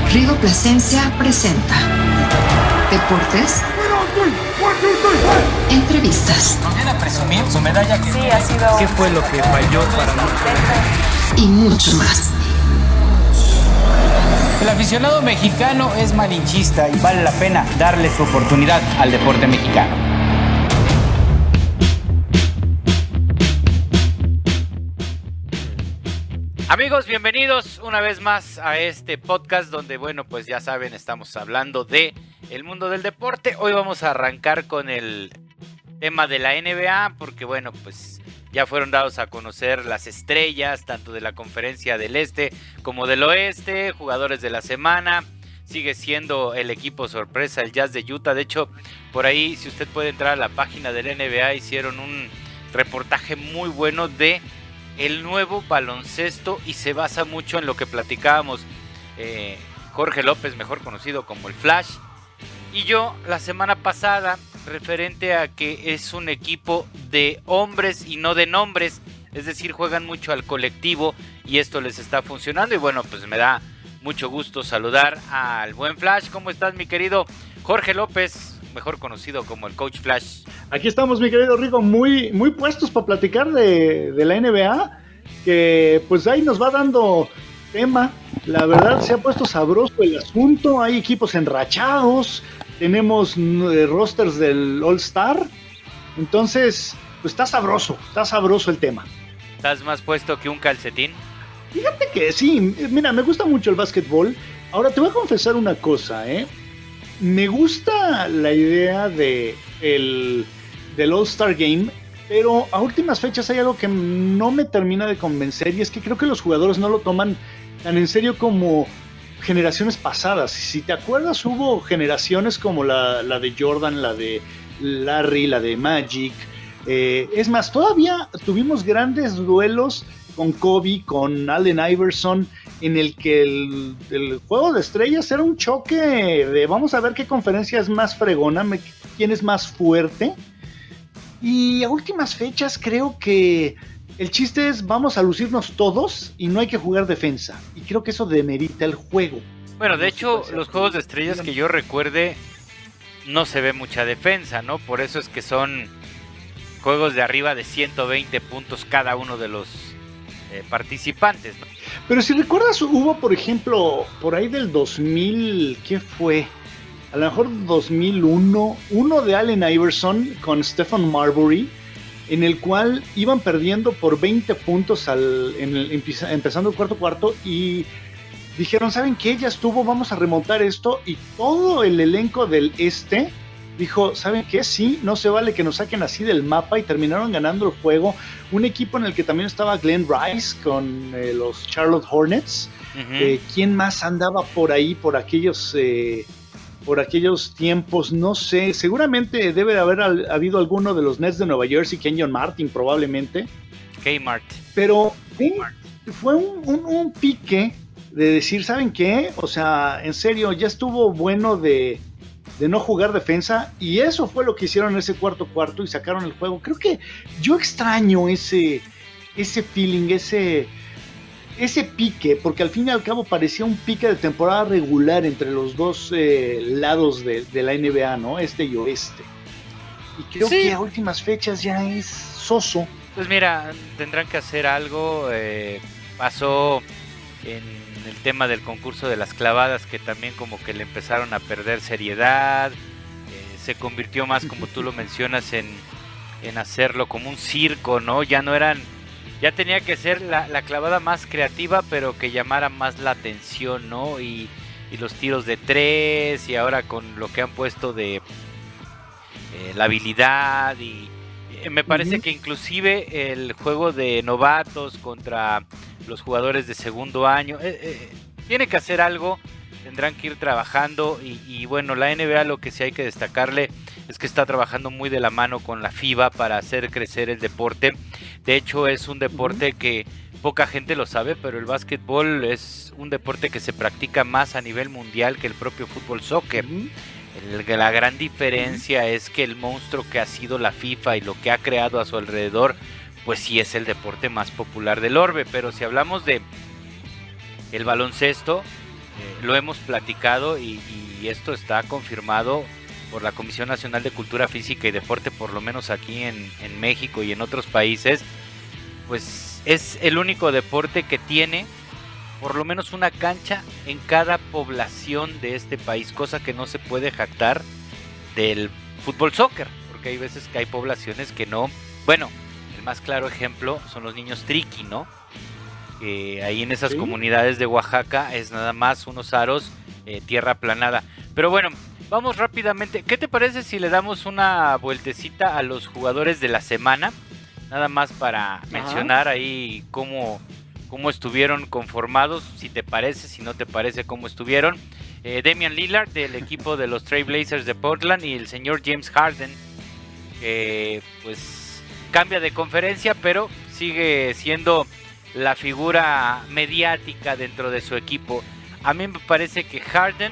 Rigo Plasencia presenta Deportes, entrevistas. ¿Nos viene a presumir su medalla? Sí, ha sido... ¿Qué fue lo que falló para nosotros? Y mucho más. El aficionado mexicano es malinchista y vale la pena darle su oportunidad al deporte mexicano. Amigos, bienvenidos una vez más a este podcast donde, bueno, pues ya saben, estamos hablando de el mundo del deporte. Hoy vamos a arrancar con el tema de la NBA porque, bueno, pues ya fueron dados a conocer las estrellas, tanto de la conferencia del Este como del Oeste, jugadores de la semana. Sigue siendo el equipo sorpresa, el Jazz de Utah. De hecho, por ahí, si usted puede entrar a la página del NBA, hicieron un reportaje muy bueno de el nuevo baloncesto y se basa mucho en lo que platicábamos Jorge López, mejor conocido como el Flash, y yo la semana pasada, referente a que es un equipo de hombres y no de nombres, es decir, juegan mucho al colectivo y esto les está funcionando. Y bueno, pues me da mucho gusto saludar al buen Flash. ¿Cómo estás, mi querido Jorge López, mejor conocido como el Coach Flash? Aquí estamos, mi querido Rigo, muy puestos para platicar de la NBA, que pues ahí nos va dando tema. La verdad se ha puesto sabroso el asunto, hay equipos enrachados, tenemos rosters del All-Star, entonces pues está sabroso el tema. ¿Estás más puesto que un calcetín? Fíjate que sí, mira, me gusta mucho el básquetbol. Ahora te voy a confesar una cosa, me gusta la idea del All-Star Game, pero a últimas fechas hay algo que no me termina de convencer, y es que creo que los jugadores no lo toman tan en serio como generaciones pasadas. Si te acuerdas, hubo generaciones como la de Jordan, la de Larry, la de Magic. Es más, todavía tuvimos grandes duelos con Kobe, con Allen Iverson, en el que el juego de estrellas era un choque de vamos a ver qué conferencia es más fregona, quién es más fuerte. Y a últimas fechas creo que el chiste es vamos a lucirnos todos y no hay que jugar defensa. Y creo que eso demerita el juego. Bueno, de hecho, los juegos de estrellas que yo recuerde no se ve mucha defensa, ¿no? Por eso es que son juegos de arriba de 120 puntos cada uno de los participantes, ¿no? Pero si recuerdas, hubo, por ejemplo, por ahí del 2000, ¿qué fue? A lo mejor 2001, uno de Allen Iverson con Stephen Marbury, en el cual iban perdiendo por 20 puntos empezando el cuarto, y dijeron, ¿saben qué? Ya estuvo, vamos a remontar esto, y todo el elenco del Este dijo, ¿saben qué? Sí, no se vale que nos saquen así del mapa, y terminaron ganando el juego. Un equipo en el que también estaba Glenn Rice con los Charlotte Hornets. Uh-huh. ¿Quién más andaba por ahí, por aquellos tiempos? No sé, seguramente debe de haber habido alguno de los Nets de Nueva Jersey, Kenyon Martin probablemente. Kmart. Pero fue un pique de decir, ¿saben qué? O sea, en serio, ya estuvo bueno de no jugar defensa, y eso fue lo que hicieron en ese cuarto y sacaron el juego. Creo que yo extraño ese feeling, ese pique, porque al fin y al cabo parecía un pique de temporada regular entre los dos lados de la NBA, ¿no? Este y oeste. Y creo que a últimas fechas ya es soso. Pues mira, tendrán que hacer algo. Pasó en el tema del concurso de las clavadas, que también como que le empezaron a perder seriedad. Se convirtió más, como tú lo mencionas, en hacerlo como un circo, ¿no? Ya tenía que ser la clavada más creativa, pero que llamara más la atención, ¿no? Y los tiros de tres, y ahora con lo que han puesto de la habilidad, y me parece que inclusive el juego de novatos contra los jugadores de segundo año, tiene que hacer algo, tendrán que ir trabajando, y bueno, la NBA lo que sí hay que destacarle es que está trabajando muy de la mano con la FIBA para hacer crecer el deporte. De hecho, es un deporte que poca gente lo sabe, pero el básquetbol es un deporte que se practica más a nivel mundial que el propio fútbol soccer. La gran diferencia es que el monstruo que ha sido la FIFA y lo que ha creado a su alrededor, pues sí es el deporte más popular del orbe. Pero si hablamos de el baloncesto, lo hemos platicado y esto está confirmado por la Comisión Nacional de Cultura Física y Deporte, por lo menos aquí en México y en otros países, pues es el único deporte que tiene por lo menos una cancha en cada población de este país, cosa que no se puede jactar del fútbol soccer, porque hay veces que hay poblaciones que no. Bueno, el más claro ejemplo son los niños triqui, ¿no? Que ahí en esas comunidades de Oaxaca es nada más unos aros, tierra aplanada. Pero bueno, vamos rápidamente. ¿Qué te parece si le damos una vueltecita a los jugadores de la semana? Nada más para mencionar ahí cómo estuvieron conformados, si te parece, si no te parece cómo estuvieron. Damian Lillard del equipo de los Trail Blazers de Portland y el señor James Harden, que pues cambia de conferencia, pero sigue siendo la figura mediática dentro de su equipo. A mí me parece que Harden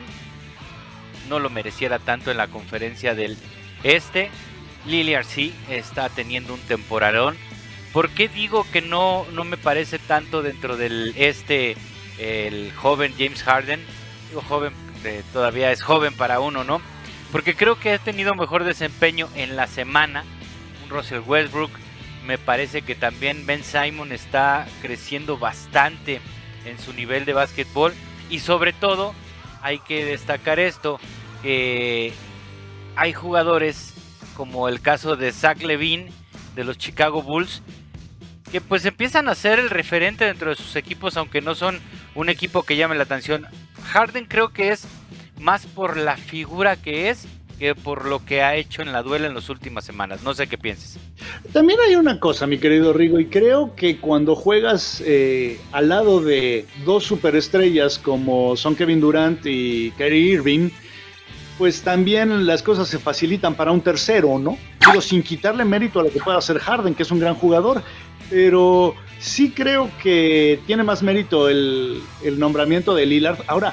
no lo mereciera tanto en la conferencia del este. Lillard sí está teniendo un temporadón. ¿Por qué digo que no me parece tanto dentro del este el joven James Harden? Digo joven, todavía es joven para uno, ¿no? Porque creo que ha tenido mejor desempeño en la semana un Russell Westbrook. Me parece que también Ben Simmons está creciendo bastante en su nivel de básquetbol. Y sobre todo, hay que destacar esto, que hay jugadores como el caso de Zach LaVine de los Chicago Bulls, que pues empiezan a ser el referente dentro de sus equipos, aunque no son un equipo que llame la atención. Harden creo que es más por la figura que es, que por lo que ha hecho en la duela en las últimas semanas. No sé qué pienses. También hay una cosa, mi querido Rigo, y creo que cuando juegas al lado de dos superestrellas como son Kevin Durant y Kyrie Irving, pues también las cosas se facilitan para un tercero, ¿no? Digo, sin quitarle mérito a lo que pueda hacer Harden, que es un gran jugador, pero sí creo que tiene más mérito el nombramiento de Lillard. Ahora,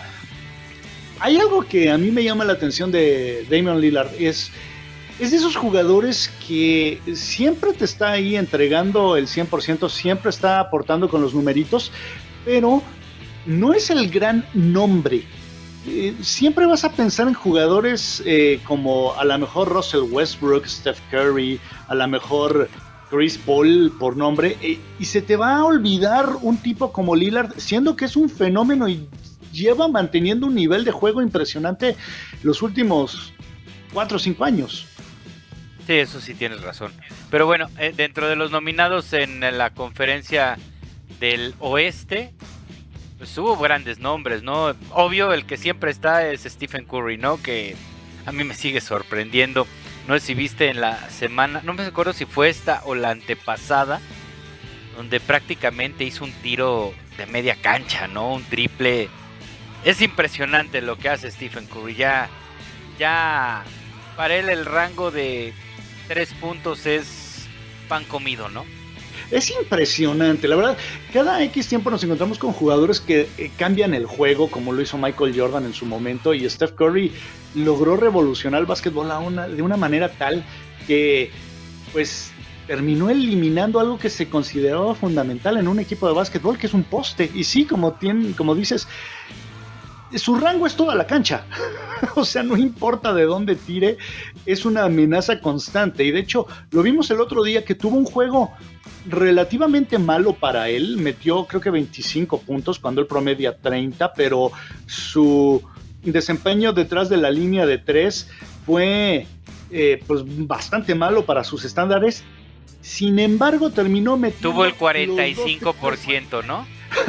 hay algo que a mí me llama la atención de Damian Lillard, es de esos jugadores que siempre te está ahí entregando el 100%, siempre está aportando con los numeritos, pero no es el gran nombre. Siempre vas a pensar en jugadores como a lo mejor Russell Westbrook, Steph Curry, a lo mejor Chris Paul por nombre, y se te va a olvidar un tipo como Lillard, siendo que es un fenómeno y lleva manteniendo un nivel de juego impresionante los últimos 4 o 5 años. Sí, eso sí tienes razón. Pero bueno, dentro de los nominados en la conferencia del oeste, pues hubo grandes nombres, ¿no? Obvio, el que siempre está es Stephen Curry, ¿no? Que a mí me sigue sorprendiendo. No sé si viste en la semana, no me acuerdo si fue esta o la antepasada, donde prácticamente hizo un tiro de media cancha, ¿no? Un triple. Es impresionante lo que hace Stephen Curry. Ya para él el rango de 3 puntos es pan comido, ¿no? Es impresionante, la verdad. Cada X tiempo nos encontramos con jugadores que cambian el juego, como lo hizo Michael Jordan en su momento, y Steph Curry logró revolucionar el básquetbol de una manera tal que pues terminó eliminando algo que se consideraba fundamental en un equipo de básquetbol, que es un poste. Y sí, como dices, su rango es toda la cancha. O sea, no importa de dónde tire, es una amenaza constante. Y de hecho, lo vimos el otro día que tuvo un juego relativamente malo para él. Metió creo que 25 puntos cuando él promedia 30, pero su desempeño detrás de la línea de 3 fue pues bastante malo para sus estándares. Sin embargo, terminó metiendo... Tuvo el 45%, ¿no?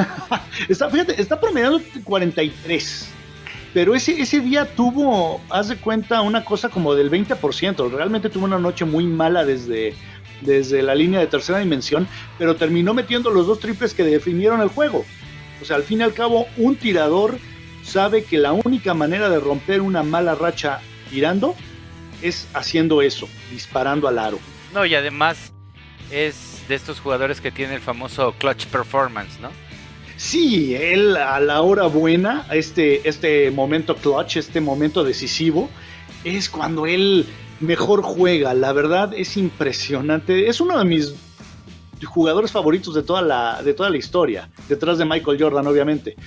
Está promediando 43, pero ese día tuvo, haz de cuenta, una cosa como del 20%. Realmente tuvo una noche muy mala desde la línea de tercera dimensión, pero terminó metiendo los 2 triples que definieron el juego. O sea, al fin y al cabo, un tirador sabe que la única manera de romper una mala racha tirando es haciendo eso, disparando al aro. No, y además es de estos jugadores que tiene el famoso clutch performance, ¿no? Sí, él a la hora buena, este momento clutch, este momento decisivo, es cuando él mejor juega. La verdad es impresionante. Es uno de mis jugadores favoritos de toda la historia, detrás de Michael Jordan, obviamente.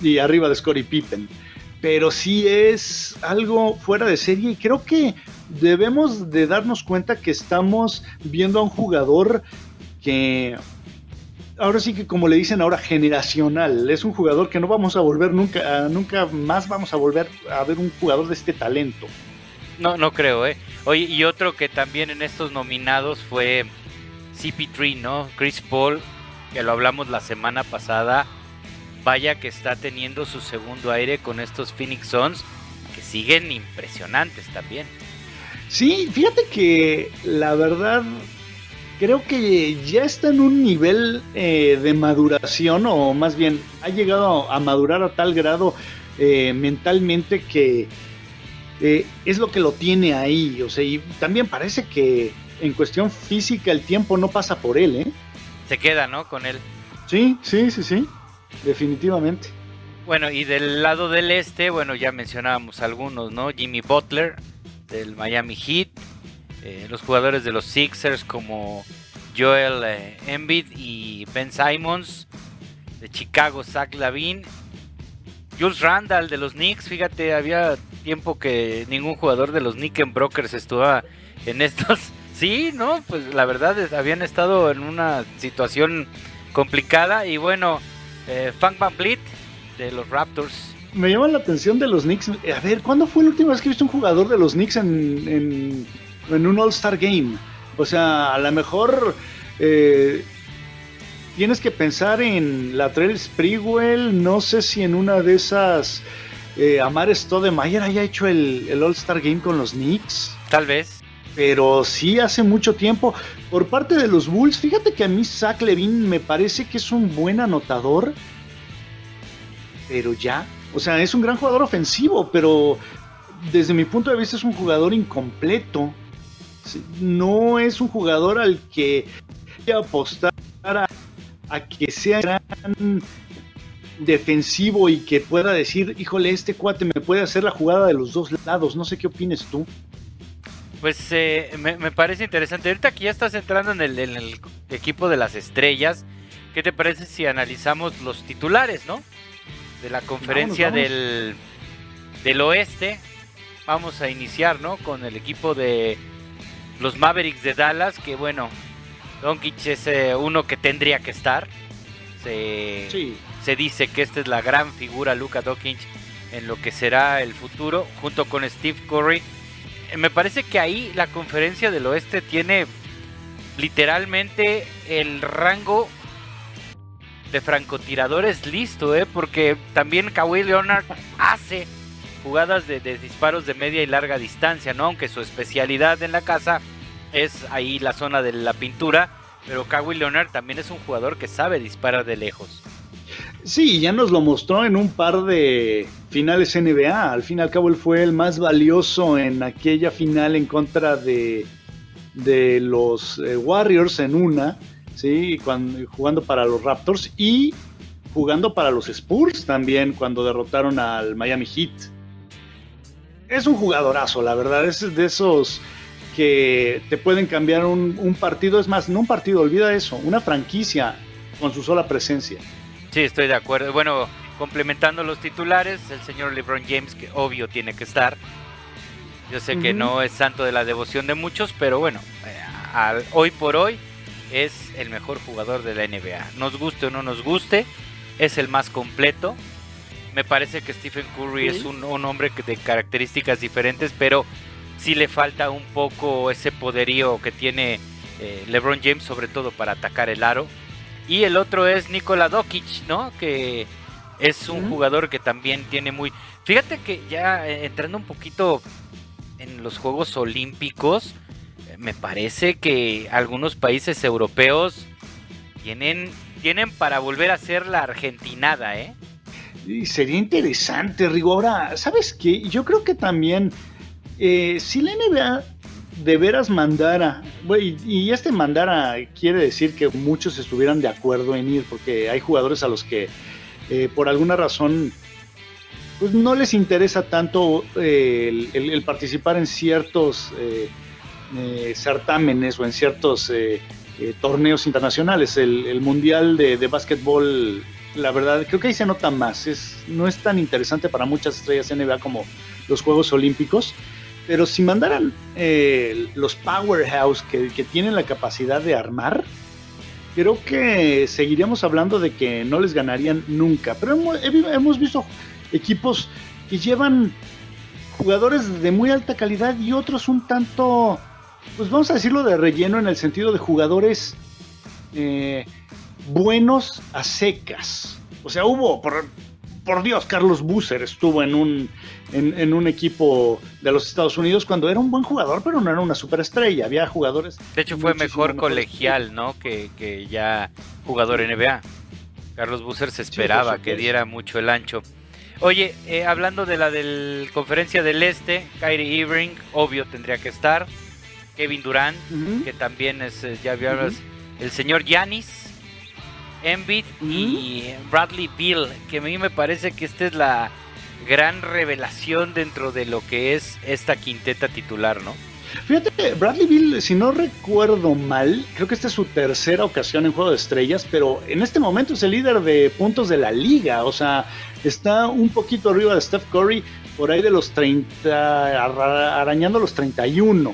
y arriba de Scottie Pippen. Pero sí es algo fuera de serie y creo que debemos de darnos cuenta que estamos viendo a un jugador que ahora sí que, como le dicen ahora, generacional. Es un jugador que no vamos a volver nunca más vamos a volver a ver un jugador de este talento. No creo, Oye, y otro que también en estos nominados fue CP3, ¿no? Chris Paul, que lo hablamos la semana pasada. Vaya que está teniendo su segundo aire con estos Phoenix Suns, que siguen impresionantes también. Sí, fíjate que la verdad creo que ya está en un nivel de maduración, o más bien ha llegado a madurar a tal grado mentalmente que es lo que lo tiene ahí. O sea, y también parece que en cuestión física el tiempo no pasa por él, Se queda, ¿no? Con él. Sí. Definitivamente. Bueno, y del lado del este, bueno, ya mencionábamos algunos, ¿no? Jimmy Butler, del Miami Heat, los jugadores de los Sixers como Joel Embiid y Ben Simmons, de Chicago, Zach LaVine, Julius Randle de los Knicks. Fíjate, había tiempo que ningún jugador de los Knickerbockers estuvo en estos. Sí, ¿no? Pues la verdad habían estado en una situación complicada. Y bueno, Funk VanVleet de los Raptors. Me llama la atención de los Knicks. A ver, ¿cuándo fue la última vez que viste un jugador de los Knicks en un All-Star Game? O sea, a lo mejor tienes que pensar en Latrell Sprewell. No sé si en una de esas Amare Stoudemire haya hecho el All-Star Game con los Knicks. Tal vez. Pero sí hace mucho tiempo. Por parte de los Bulls, fíjate que a mí Zach LaVine me parece que es un buen anotador. Pero ya, o sea, es un gran jugador ofensivo, pero desde mi punto de vista es un jugador incompleto. No es un jugador al que voy a apostar a que sea gran defensivo y que pueda decir, híjole, este cuate me puede hacer la jugada de los dos lados. No sé qué opines tú. Pues me parece interesante. Ahorita que ya estás entrando en el equipo de las estrellas, ¿qué te parece si analizamos los titulares, ¿no? De la conferencia vamos. del oeste. Vamos a iniciar, ¿no? Con el equipo de los Mavericks de Dallas, que bueno, Doncic es uno que tendría que estar. Se dice que esta es la gran figura, Luka Doncic, en lo que será el futuro, junto con Steve Curry. Me parece que ahí la conferencia del oeste tiene literalmente el rango de francotiradores listo, porque también Kawhi Leonard hace jugadas de disparos de media y larga distancia, ¿no? Aunque su especialidad en la casa es ahí la zona de la pintura, pero Kawhi Leonard también es un jugador que sabe disparar de lejos. Sí, ya nos lo mostró en un par de finales NBA. Al fin y al cabo él fue el más valioso en aquella final en contra de los Warriors en una, ¿sí? Jugando para los Raptors y jugando para los Spurs también cuando derrotaron al Miami Heat. Es un jugadorazo, la verdad, es de esos que te pueden cambiar un partido. Es más, no un partido, olvida eso, una franquicia con su sola presencia. Sí, estoy de acuerdo. Bueno, complementando los titulares, el señor LeBron James, que obvio tiene que estar. Yo sé que no es santo de la devoción de muchos, pero bueno, hoy por hoy es el mejor jugador de la NBA. Nos guste o no nos guste, es el más completo. Me parece que Stephen Curry es un hombre de características diferentes, pero sí le falta un poco ese poderío que tiene LeBron James, sobre todo para atacar el aro. Y el otro es Nikola Jokic, ¿no? Que es un jugador que también tiene muy... Fíjate que ya entrando un poquito en los Juegos Olímpicos, me parece que algunos países europeos tienen para volver a hacer la argentinada, Y sería interesante, Rigo. Ahora, ¿sabes qué? Yo creo que también, si la NBA de veras mandara, y mandara quiere decir que muchos estuvieran de acuerdo en ir, porque hay jugadores a los que por alguna razón pues no les interesa tanto el participar en ciertos certámenes o en ciertos torneos internacionales. El mundial de básquetbol La verdad, creo que ahí se nota más. No es tan interesante para muchas estrellas NBA como los Juegos Olímpicos. Pero si mandaran los powerhouse que tienen la capacidad de armar, creo que seguiríamos hablando de que no les ganarían nunca. Pero hemos visto equipos que llevan jugadores de muy alta calidad y otros un tanto, pues vamos a decirlo, de relleno, en el sentido de jugadores buenos a secas. O sea, hubo, por Dios, Carlos Boozer estuvo en un equipo de los Estados Unidos cuando era un buen jugador, pero no era una superestrella. Había jugadores... De hecho, fue mejor colegial, ¿no? Que ya jugador NBA. Carlos Boozer se esperaba que diera mucho el ancho. Oye, hablando de la conferencia del Este, Kyrie Irving, obvio, tendría que estar. Kevin Durant, que también es, ya hablas, el señor Giannis, Embiid y Bradley Beal, que a mí me parece que esta es la gran revelación dentro de lo que es esta quinteta titular, ¿no? Fíjate, Bradley Beal, si no recuerdo mal, creo que esta es su tercera ocasión en Juego de Estrellas, pero en este momento es el líder de puntos de la liga. O sea, está un poquito arriba de Steph Curry, por ahí de los 30, arañando los 31.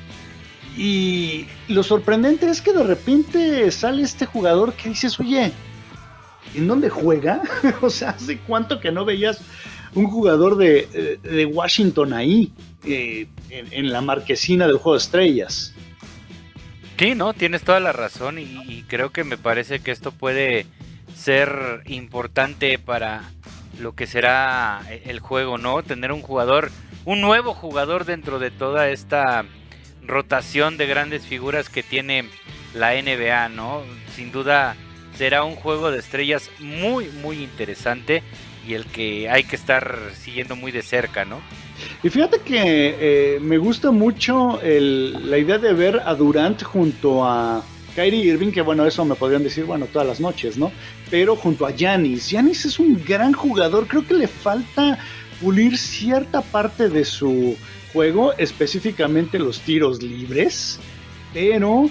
Y lo sorprendente es que de repente sale este jugador que dices, oye, ¿en dónde juega? O sea, ¿hace cuánto que no veías un jugador de Washington ahí, en la marquesina del Juego de Estrellas? Sí, no, tienes toda la razón y creo que me parece que esto puede ser importante para lo que será el juego, ¿no? Tener un nuevo jugador dentro de toda esta rotación de grandes figuras que tiene la NBA, ¿no? Sin duda será un Juego de Estrellas muy, muy interesante y el que hay que estar siguiendo muy de cerca, ¿no? Y fíjate que me gusta mucho la idea de ver a Durant junto a Kyrie Irving, que bueno, eso me podrían decir, bueno, todas las noches, ¿no? Pero junto a Giannis. Giannis es un gran jugador, creo que le falta pulir cierta parte de su juego, específicamente los tiros libres, pero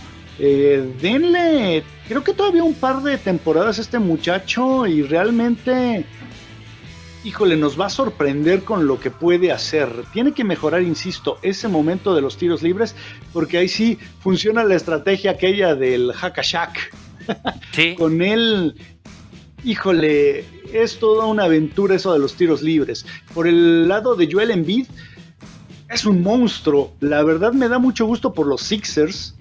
denle, creo que todavía un par de temporadas a este muchacho y realmente, híjole, nos va a sorprender con lo que puede hacer. Tiene que mejorar, insisto, ese momento de los tiros libres, porque ahí sí funciona la estrategia aquella del hack-a-shack. Sí. Con él, híjole, es toda una aventura eso de los tiros libres. Por el lado de Joel Embiid, es un monstruo. La verdad me da mucho gusto por los Sixers,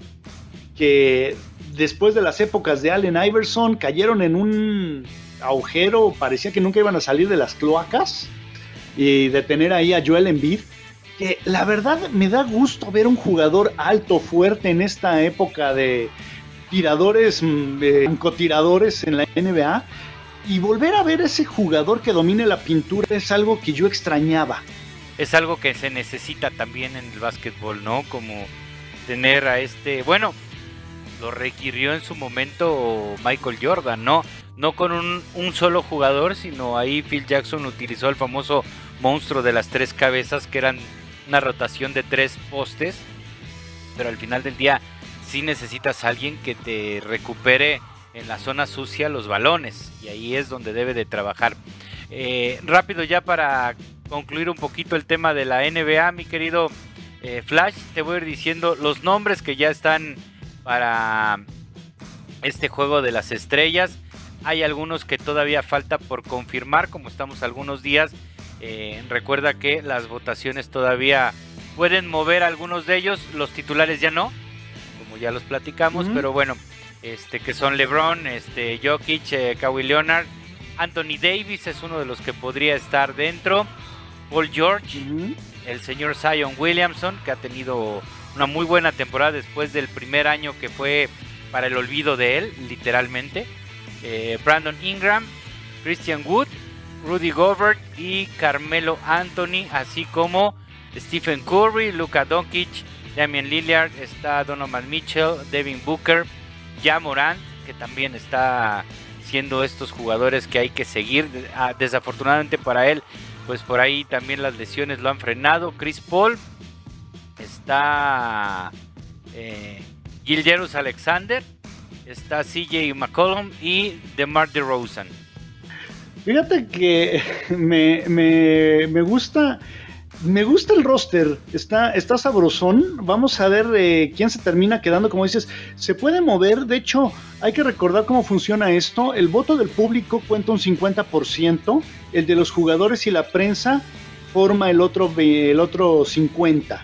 que después de las épocas de Allen Iverson cayeron en un agujero, parecía que nunca iban a salir de las cloacas, y de tener ahí a Joel Embiid, que la verdad me da gusto ver un jugador alto, fuerte en esta época de tiradores, francotiradores en la NBA, y volver a ver ese jugador que domine la pintura es algo que yo extrañaba. Es algo que se necesita también en el básquetbol, ¿no? Como tener a bueno, lo requirió en su momento Michael Jordan, ¿no? No con un solo jugador, sino ahí Phil Jackson utilizó el famoso monstruo de las 3 cabezas, que eran una rotación de 3 postes, pero al final del día sí necesitas a alguien que te recupere en la zona sucia los balones, y ahí es donde debe de trabajar. Rápido ya para concluir un poquito el tema de la NBA, mi querido Flash, te voy a ir diciendo los nombres que ya están para este Juego de las Estrellas. Hay algunos que todavía falta por confirmar, como estamos algunos días. Recuerda que las votaciones todavía pueden mover algunos de ellos, los titulares ya no, como ya los platicamos, pero bueno, que son LeBron, Jokic, Kawhi Leonard, Anthony Davis es uno de los que podría estar dentro, Paul George, el señor Zion Williamson, que ha tenido una muy buena temporada después del primer año que fue para el olvido de él, literalmente, Brandon Ingram, Christian Wood, Rudy Gobert y Carmelo Anthony, así como Stephen Curry, Luka Doncic, Damian Lillard, está Donovan Mitchell, Devin Booker, Ja Morant, que también está siendo estos jugadores que hay que seguir. Desafortunadamente para él, pues por ahí también las lesiones lo han frenado. Chris Paul, está Gilgeous Alexander, está CJ McCollum y DeMar DeRozan. Fíjate que me gusta. Me gusta el roster, está sabrosón. Vamos a ver quién se termina quedando. Como dices, se puede mover. De hecho, hay que recordar cómo funciona esto. El voto del público cuenta un 50%, el de los jugadores y la prensa forma el otro 50%.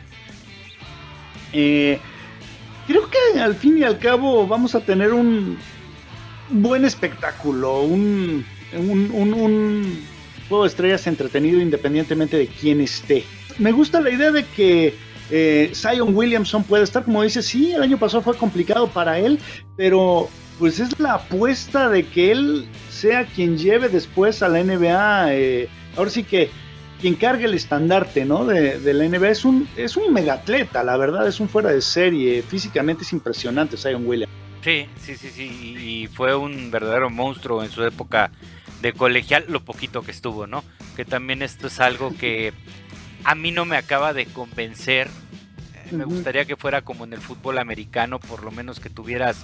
Creo que al fin y al cabo vamos a tener un buen espectáculo, un juego de estrellas entretenido independientemente de quién esté. Me gusta la idea de que Zion Williamson puede estar, como dices, sí, el año pasado fue complicado para él, pero pues es la apuesta de que él sea quien lleve después a la NBA, ahora sí que quien cargue el estandarte, ¿no? de la NBA. Es un megatleta, la verdad, es un fuera de serie, físicamente es impresionante Zion Williamson. Sí, y fue un verdadero monstruo en su época de colegial, lo poquito que estuvo, ¿no? Que también esto es algo que a mí no me acaba de convencer. Me gustaría que fuera como en el fútbol americano, por lo menos que tuvieras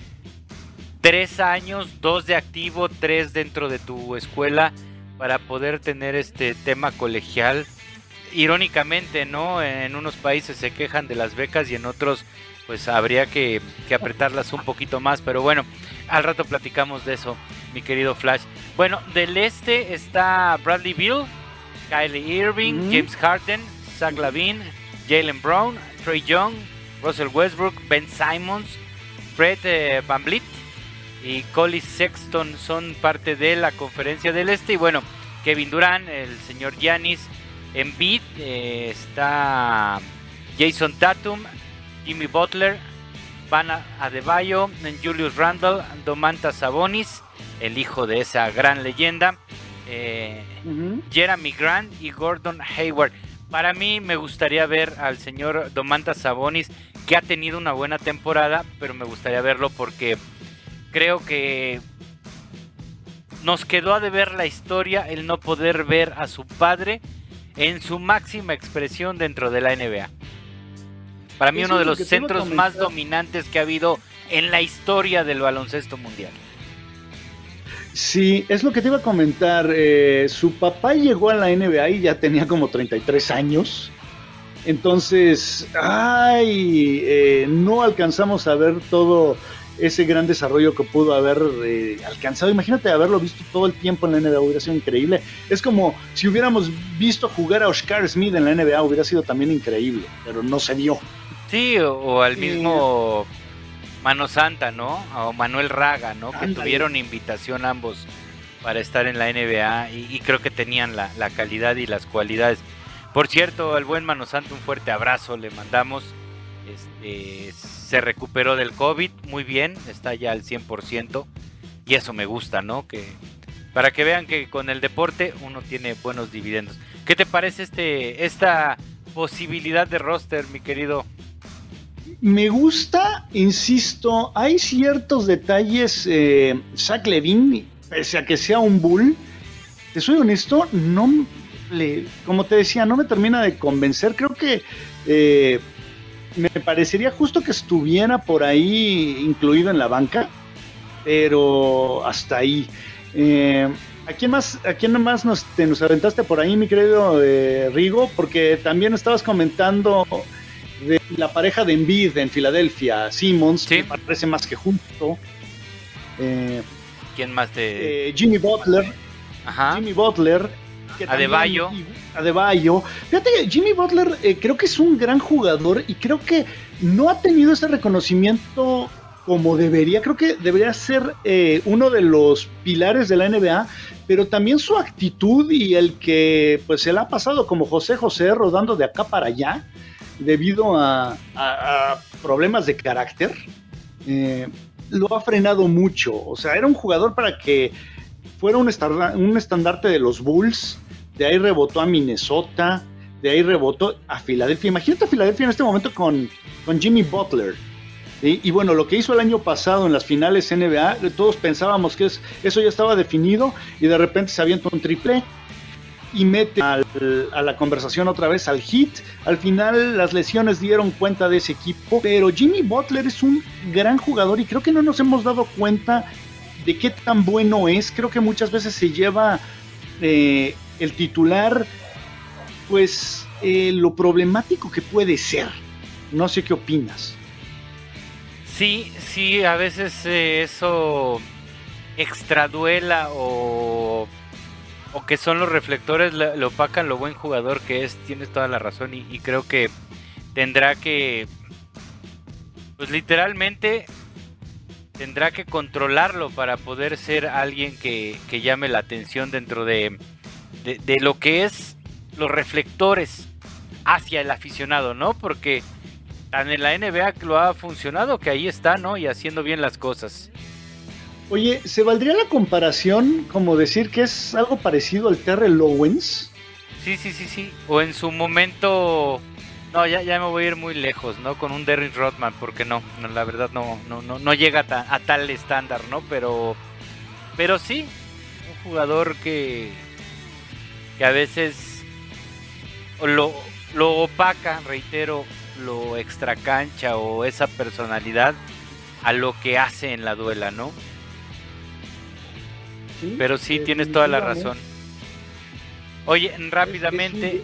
3 años, 2 de activo, 3 dentro de tu escuela, para poder tener este tema colegial. Irónicamente, ¿no? En unos países se quejan de las becas y en otros pues habría que apretarlas un poquito más, pero bueno, al rato platicamos de eso, mi querido Flash. Bueno, del este está Bradley Beal, Kyrie Irving, James Harden, Zach LaVine, Jaylen Brown, Trae Young, Russell Westbrook, Ben Simmons, Fred VanVleet y Colin Sexton son parte de la conferencia del este. Y bueno, Kevin Durant, el señor Giannis, Embiid, está Jason Tatum, Jimmy Butler, Bam Adebayo, Julius Randle, Domantas Sabonis, el hijo de esa gran leyenda, Jeremy Grant y Gordon Hayward. Para mí me gustaría ver al señor Domantas Sabonis, que ha tenido una buena temporada, pero me gustaría verlo porque creo que nos quedó a deber la historia el no poder ver a su padre en su máxima expresión dentro de la NBA. Para mí uno de los centros más dominantes que ha habido en la historia del baloncesto mundial. Sí, es lo que te iba a comentar. Su papá llegó a la NBA y ya tenía como 33 años. Entonces, no alcanzamos a ver todo ese gran desarrollo que pudo haber alcanzado. Imagínate haberlo visto todo el tiempo en la NBA, hubiera sido increíble. Es como si hubiéramos visto jugar a Oscar Smith en la NBA, hubiera sido también increíble, pero no se dio. Sí, o al mismo Mano Santa, ¿no? O Manuel Raga, ¿no? Que tuvieron invitación ambos para estar en la NBA y creo que tenían la calidad y las cualidades. Por cierto, al buen Mano Santa un fuerte abrazo le mandamos. Se recuperó del COVID muy bien, está ya al 100% y eso me gusta, ¿no? Que para que vean que con el deporte uno tiene buenos dividendos. ¿Qué te parece esta posibilidad de roster, mi querido? Me gusta, insisto, hay ciertos detalles. Zach LaVine, pese a que sea un Bull, te soy honesto, como te decía, no me termina de convencer. Creo que me parecería justo que estuviera por ahí incluido en la banca, pero hasta ahí. ¿A quién más nos aventaste por ahí, mi querido Rigo? Porque también estabas comentando de la pareja de Embiid en Filadelfia, Simmons, sí. Me parece más que justo. ¿Quién más te...? Jimmy Butler. Ajá. Jimmy Butler. Adebayo. Fíjate que Jimmy Butler creo que es un gran jugador y creo que no ha tenido ese reconocimiento como debería. Creo que debería ser uno de los pilares de la NBA, pero también su actitud y el que pues se la ha pasado como José rodando de acá para allá debido a problemas de carácter, lo ha frenado mucho. O sea, era un jugador para que fuera un estandarte de los Bulls, de ahí rebotó a Minnesota, de ahí rebotó a Filadelfia. Imagínate a Filadelfia en este momento con Jimmy Butler. ¿Sí? Y bueno, lo que hizo el año pasado en las finales NBA, todos pensábamos que eso ya estaba definido y de repente se avienta un triple y mete a la conversación otra vez al Heat. Al final las lesiones dieron cuenta de ese equipo, pero Jimmy Butler es un gran jugador y creo que no nos hemos dado cuenta de qué tan bueno es. Creo que muchas veces se lleva el titular, pues lo problemático que puede ser. No sé qué opinas. Sí, a veces eso extraduela o que son los reflectores, le opacan lo buen jugador que es. Tienes toda la razón y creo que tendrá que, pues literalmente, tendrá que controlarlo para poder ser alguien que llame la atención dentro de lo que es los reflectores hacia el aficionado, ¿no? Porque tan en la NBA lo ha funcionado que ahí está, ¿no? Y haciendo bien las cosas. Oye, ¿se valdría la comparación como decir que es algo parecido al Terrell Owens? Sí. O en su momento, no, ya me voy a ir muy lejos, ¿no? Con un Dennis Rodman, porque no, la verdad no llega a tal estándar, ¿no? Pero sí, un jugador que a veces lo opaca, reitero, lo extracancha o esa personalidad a lo que hace en la duela, ¿no? Sí, pero sí, tienes toda la razón. Oye, rápidamente,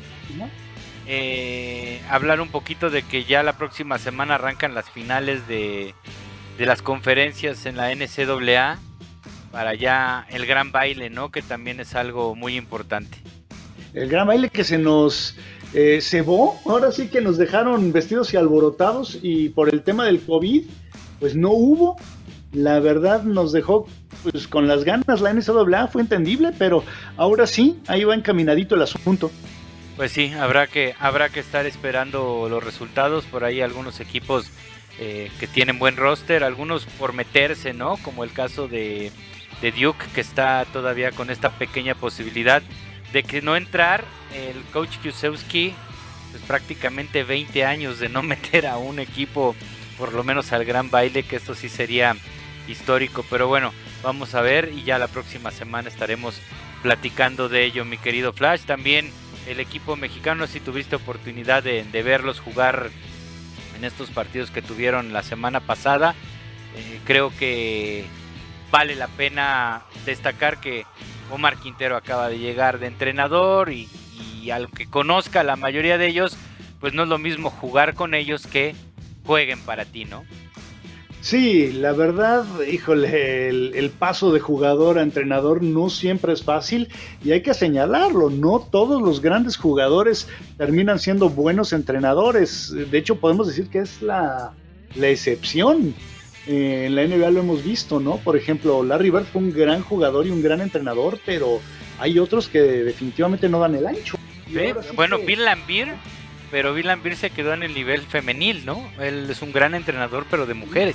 hablar un poquito de que ya la próxima semana arrancan las finales de las conferencias en la NCAA, para ya el gran baile, ¿no? Que también es algo muy importante. El gran baile que se nos cebó, ahora sí que nos dejaron vestidos y alborotados, y por el tema del COVID, pues no hubo. La verdad nos dejó pues con las ganas la NCAA, fue entendible, pero ahora sí, ahí va encaminadito el asunto. Pues sí, habrá que estar esperando los resultados. Por ahí algunos equipos que tienen buen roster, algunos por meterse, ¿no? Como el caso de Duke, que está todavía con esta pequeña posibilidad de que no entrar. El coach Krzyzewski, pues prácticamente 20 años de no meter a un equipo por lo menos al gran baile, que esto sí sería histórico, pero bueno, vamos a ver y ya la próxima semana estaremos platicando de ello, mi querido Flash. También el equipo mexicano, si tuviste oportunidad de verlos jugar en estos partidos que tuvieron la semana pasada, creo que vale la pena destacar que Omar Quintero acaba de llegar de entrenador y al que conozca la mayoría de ellos, pues no es lo mismo jugar con ellos que jueguen para ti, ¿no? Sí, la verdad, híjole, el paso de jugador a entrenador no siempre es fácil y hay que señalarlo, no todos los grandes jugadores terminan siendo buenos entrenadores. De hecho, podemos decir que es la excepción. En la NBA lo hemos visto, ¿no? Por ejemplo, Larry Bird fue un gran jugador y un gran entrenador, pero hay otros que definitivamente no dan el ancho. Sí, bueno, Bill Laimbeer, pero Bill Laimbeer se quedó en el nivel femenil, ¿no? Él es un gran entrenador, pero de mujeres.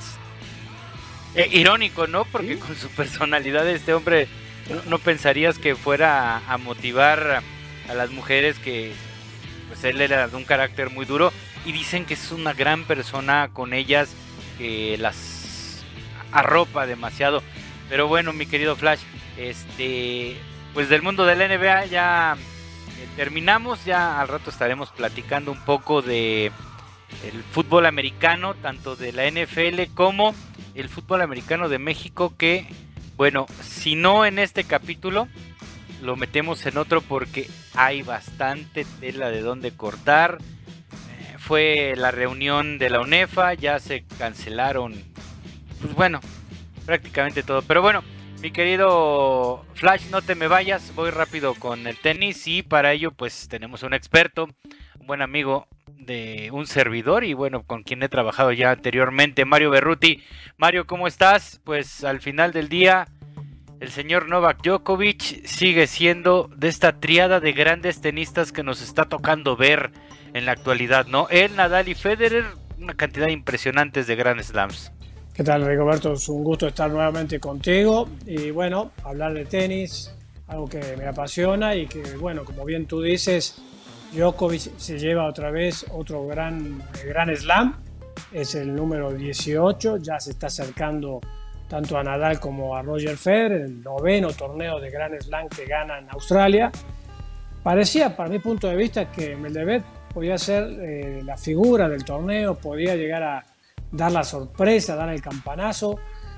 Irónico, ¿no? Porque con su personalidad este hombre no pensarías que fuera a motivar a las mujeres, que pues él era de un carácter muy duro, y dicen que es una gran persona con ellas, que las arropa demasiado. Pero bueno, mi querido Flash, pues del mundo de la NBA ya terminamos. Ya al rato estaremos platicando un poco de el fútbol americano, tanto de la NFL como el fútbol americano de México, que bueno, si no en este capítulo, lo metemos en otro porque hay bastante tela de dónde cortar. Fue la reunión de la UNEFA, ya se cancelaron, pues bueno, prácticamente todo. Pero bueno, mi querido Flash, no te me vayas, voy rápido con el tenis, y para ello pues tenemos un experto, un buen amigo de un servidor y bueno, con quien he trabajado ya anteriormente, Mario Berruti. Mario, ¿cómo estás? Pues al final del día, el señor Novak Djokovic sigue siendo de esta tríada de grandes tenistas que nos está tocando ver en la actualidad, ¿no? Él, Nadal y Federer, una cantidad impresionante de Grand Slams. ¿Qué tal, Rigoberto? Es un gusto estar nuevamente contigo y bueno, hablar de tenis, algo que me apasiona y que bueno, como bien tú dices, Djokovic se lleva otra vez otro gran Slam, es el número 18, ya se está acercando tanto a Nadal como a Roger Federer, el 9º torneo de Grand Slam que gana en Australia. Parecía, para mi punto de vista, que Medvedev podía ser la figura del torneo, podía llegar a dar la sorpresa, dar el campanazo,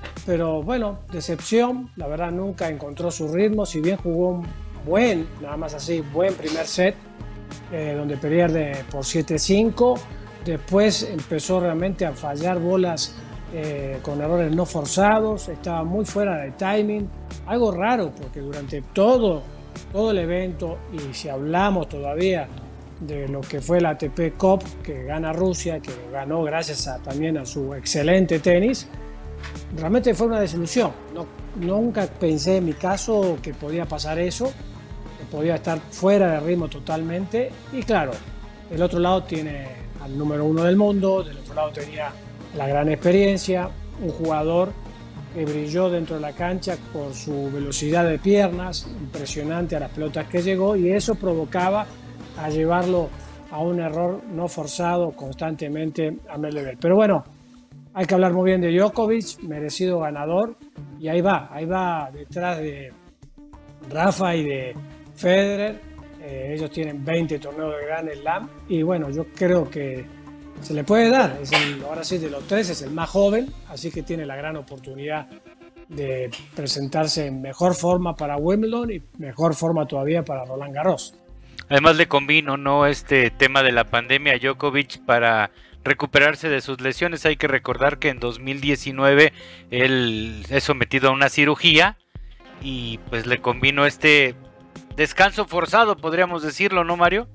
pero bueno, decepción, la verdad nunca encontró su ritmo, si bien jugó un nada más así, buen primer set, donde pierde por 7-5, después empezó realmente a fallar bolas con errores no forzados, estaba muy fuera de timing, algo raro porque durante todo el evento, y si hablamos todavía de lo que fue la ATP Cup que gana Rusia, que ganó gracias también a su excelente tenis, realmente fue una desilusión. Nunca pensé en mi caso que podía pasar eso, que podía estar fuera de ritmo totalmente. Y claro, del otro lado tiene al número 1 del mundo, del otro lado tenía la gran experiencia, un jugador que brilló dentro de la cancha por su velocidad de piernas, impresionante a las pelotas que llegó, y eso provocaba a llevarlo a un error no forzado constantemente a Medvedev. Pero bueno, hay que hablar muy bien de Djokovic, merecido ganador, y ahí va detrás de Rafa y de Federer. Ellos tienen 20 torneos de Grand Slam, y bueno, yo creo que se le puede dar. Ahora sí, de los tres es el más joven, así que tiene la gran oportunidad de presentarse en mejor forma para Wimbledon y mejor forma todavía para Roland Garros. Además le convino, ¿no?, este tema de la pandemia a Djokovic para recuperarse de sus lesiones. Hay que recordar que en 2019 él es sometido a una cirugía y pues le convino este descanso forzado, podríamos decirlo, ¿no, Mario?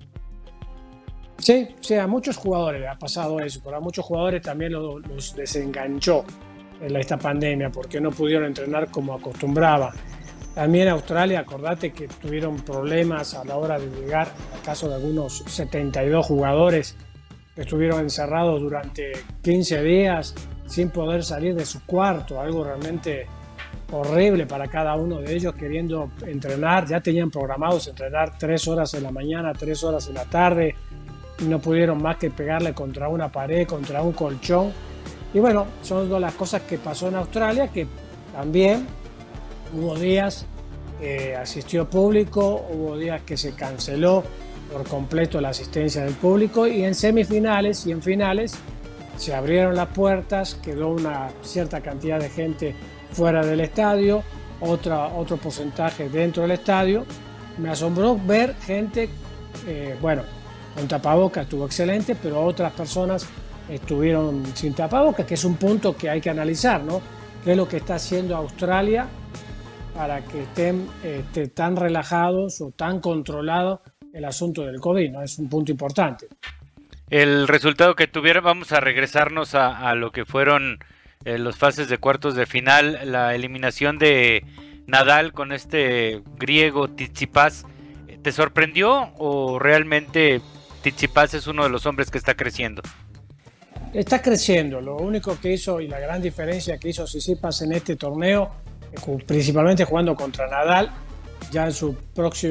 Sí, a muchos jugadores ha pasado eso, pero a muchos jugadores también los desenganchó esta pandemia porque no pudieron entrenar como acostumbraba. También Australia, acordate que tuvieron problemas a la hora de llegar, en el caso de algunos 72 jugadores que estuvieron encerrados durante 15 días sin poder salir de su cuarto, algo realmente horrible para cada uno de ellos, queriendo entrenar. Ya tenían programados entrenar 3 horas en la mañana, 3 horas en la tarde, y no pudieron más que pegarle contra una pared, contra un colchón. Y bueno, son dos las cosas que pasó en Australia, que también hubo días que asistió público, hubo días que se canceló por completo la asistencia del público, y en semifinales y en finales se abrieron las puertas, quedó una cierta cantidad de gente fuera del estadio, otro porcentaje dentro del estadio. Me asombró ver gente, con tapabocas, estuvo excelente, pero otras personas estuvieron sin tapabocas, que es un punto que hay que analizar, ¿no? ¿Qué es lo que está haciendo Australia para que estén tan relajados o tan controlados el asunto del COVID, ¿no? Es un punto importante. El resultado que tuvieron, vamos a regresarnos a lo que fueron los fases de cuartos de final, la eliminación de Nadal con este griego Tsitsipas. ¿Te sorprendió o realmente Tsitsipas es uno de los hombres que está creciendo? Está creciendo. Lo único que hizo y la gran diferencia que hizo Tsitsipas en este torneo, principalmente jugando contra Nadal, ya en su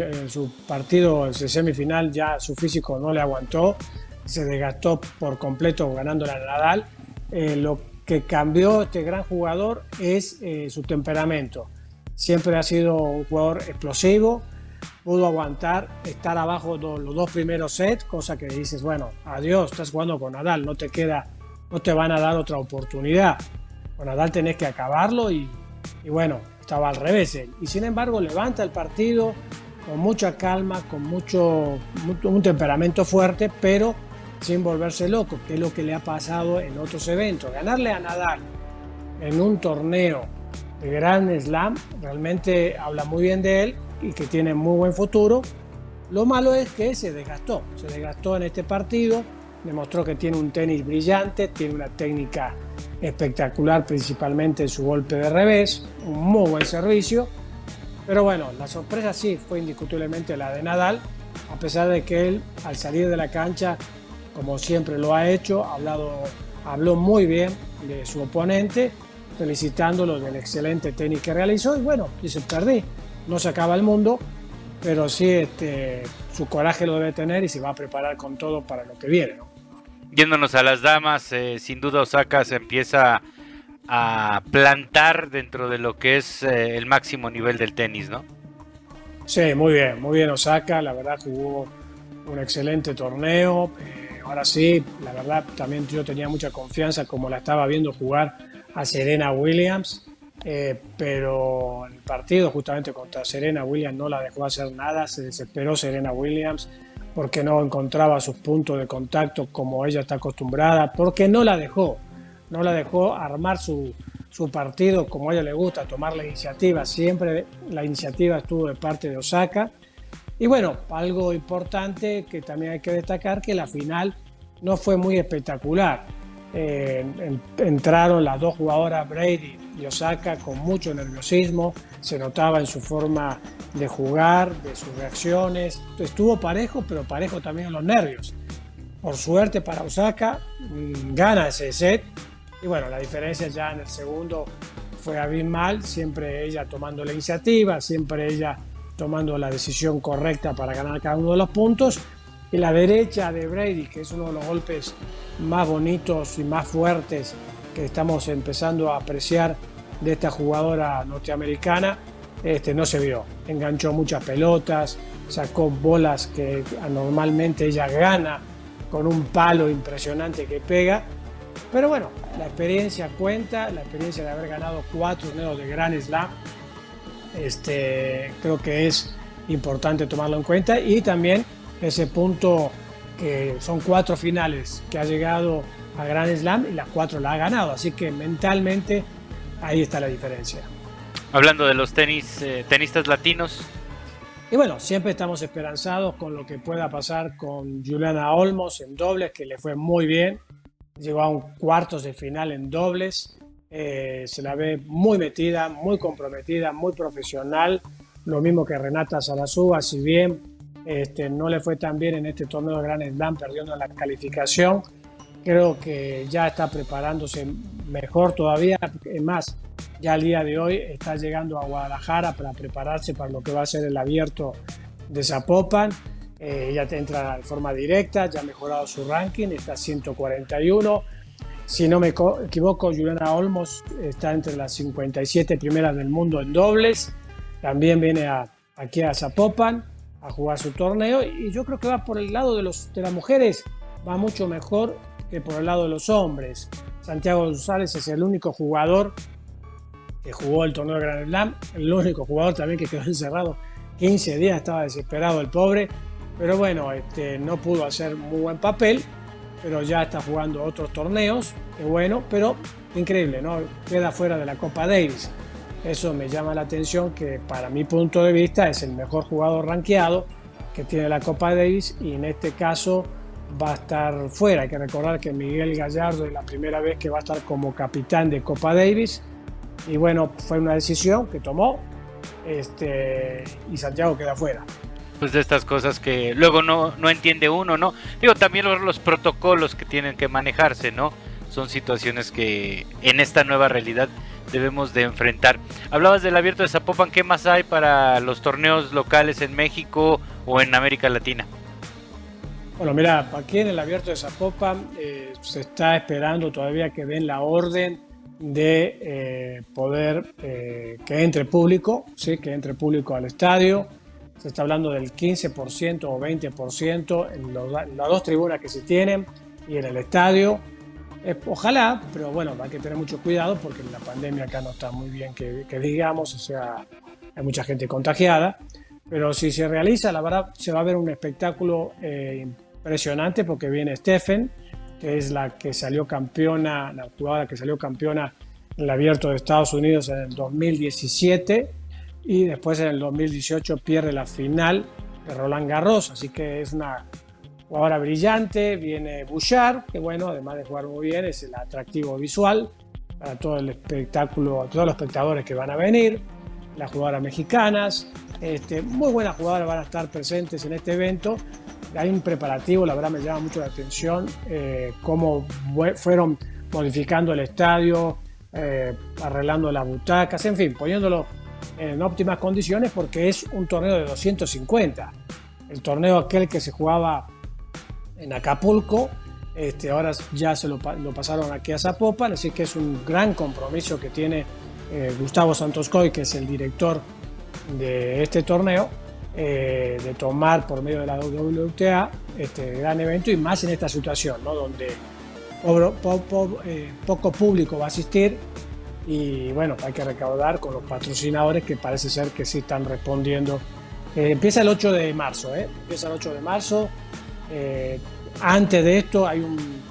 partido en semifinal ya su físico no le aguantó, se desgastó por completo ganándole a Nadal. Lo que cambió este gran jugador es su temperamento. Siempre ha sido un jugador explosivo, pudo aguantar estar abajo los 2 primeros sets, cosa que dices, bueno, adiós, estás jugando con Nadal, no te van a dar otra oportunidad. Con Nadal tenés que acabarlo y bueno, estaba al revés él. Y sin embargo levanta el partido con mucha calma, con un temperamento fuerte, pero sin volverse loco, que es lo que le ha pasado en otros eventos. Ganarle a Nadal en un torneo de Grand Slam realmente habla muy bien de él y que tiene muy buen futuro. Lo malo es que se desgastó en este partido, demostró que tiene un tenis brillante, tiene una técnica espectacular, principalmente en su golpe de revés, un muy buen servicio, pero bueno, la sorpresa sí fue indiscutiblemente la de Nadal, a pesar de que él al salir de la cancha, como siempre lo ha hecho, habló muy bien de su oponente, felicitándolo del excelente tenis que realizó, y bueno, dice, perdí, no se acaba el mundo, pero sí su coraje lo debe tener y se va a preparar con todo para lo que viene, ¿no? Yéndonos a las damas, sin duda Osaka se empieza a plantar dentro de lo que es el máximo nivel del tenis, ¿no? Sí, muy bien Osaka, la verdad jugó un excelente torneo. Ahora sí, la verdad también yo tenía mucha confianza como la estaba viendo jugar a Serena Williams, pero en el partido justamente contra Serena Williams no la dejó hacer nada, se desesperó Serena Williams porque no encontraba sus puntos de contacto como ella está acostumbrada, porque no la dejó armar su partido como a ella le gusta, tomar la iniciativa. Siempre la iniciativa estuvo de parte de Osaka. Y bueno, algo importante que también hay que destacar, que la final no fue muy espectacular. Entraron las dos jugadoras, Brady y Osaka, con mucho nerviosismo, se notaba en su forma de jugar, de sus reacciones. Estuvo parejo, pero parejo también en los nervios. Por suerte para Osaka, gana ese set. Y bueno, la diferencia ya en el segundo fue abismal, siempre ella tomando la iniciativa, siempre ella tomando la decisión correcta para ganar cada uno de los puntos. Y la derecha de Brady, que es uno de los golpes más bonitos y más fuertes que estamos empezando a apreciar de esta jugadora norteamericana, no se vio. Enganchó muchas pelotas, sacó bolas que normalmente ella gana con un palo impresionante que pega. Pero bueno, la experiencia cuenta, la experiencia de haber ganado 4 torneos de Grand Slam, creo que es importante tomarlo en cuenta, y también ese punto que son 4 finales que ha llegado a Grand Slam y las 4 la ha ganado, así que mentalmente ahí está la diferencia. Hablando de los tenistas latinos. Y bueno, siempre estamos esperanzados con lo que pueda pasar con Juliana Olmos en dobles, que le fue muy bien. Llegó a un cuartos de final en dobles, se la ve muy metida, muy comprometida, muy profesional, lo mismo que Renata Zarazúa, si bien no le fue tan bien en este torneo de Grand Slam, perdiendo la calificación, creo que ya está preparándose mejor todavía. Es más, ya al día de hoy está llegando a Guadalajara para prepararse para lo que va a ser el abierto de Zapopan. Ya entra de forma directa, ya ha mejorado su ranking, está a 141. Si no me equivoco, Juliana Olmos está entre las 57 primeras del mundo en dobles. También viene aquí a Zapopan a jugar su torneo, y yo creo que va por el lado de las mujeres, va mucho mejor que por el lado de los hombres. Santiago González es el único jugador que jugó el torneo de Grand Slam, el único jugador también que quedó encerrado 15 días, estaba desesperado el pobre. Pero bueno, no pudo hacer muy buen papel, pero ya está jugando otros torneos, que bueno, pero increíble, ¿no? Queda fuera de la Copa Davis. Eso me llama la atención, que para mi punto de vista es el mejor jugador rankeado que tiene la Copa Davis, y en este caso va a estar fuera. Hay que recordar que Miguel Gallardo es la primera vez que va a estar como capitán de Copa Davis, y bueno, fue una decisión que tomó, y Santiago queda fuera. Pues de estas cosas que luego no entiende uno, ¿no? Digo, también los protocolos que tienen que manejarse, ¿no? Son situaciones que en esta nueva realidad debemos de enfrentar. Hablabas del abierto de Zapopan, ¿qué más hay para los torneos locales en México o en América Latina? Bueno, mira, aquí en el abierto de Zapopan se está esperando todavía que den la orden de poder que entre público, ¿sí? Que entre público al estadio. Se está hablando del 15% o 20% en las dos tribunas que se tienen y en el estadio. Ojalá, pero bueno, hay que tener mucho cuidado porque la pandemia acá no está muy bien que digamos, o sea, hay mucha gente contagiada. Pero si se realiza, la verdad, se va a ver un espectáculo impresionante, porque viene Stephen, que es la que salió campeona, la jugadora que salió campeona en el abierto de Estados Unidos en el 2017. Y después en el 2018 pierde la final de Roland Garros, así que es una jugadora brillante. Viene Bouchard, que bueno, además de jugar muy bien, es el atractivo visual para todo el espectáculo, todos los espectadores que van a venir. Las jugadoras mexicanas, muy buenas jugadoras van a estar presentes en este evento. Hay un preparativo, la verdad me llama mucho la atención cómo fueron modificando el estadio, arreglando las butacas, en fin, poniéndolo en óptimas condiciones, porque es un torneo de 250. El torneo aquel que se jugaba en Acapulco, ahora ya se lo pasaron aquí a Zapopan, así que es un gran compromiso que tiene Gustavo Santoscoy, que es el director de este torneo, de tomar por medio de la WTA este gran evento, y más en esta situación, ¿no? Donde poco público va a asistir, y bueno, hay que recaudar con los patrocinadores que parece ser que sí están respondiendo. Empieza el 8 de marzo, empieza el 8 de marzo. Antes de esto hay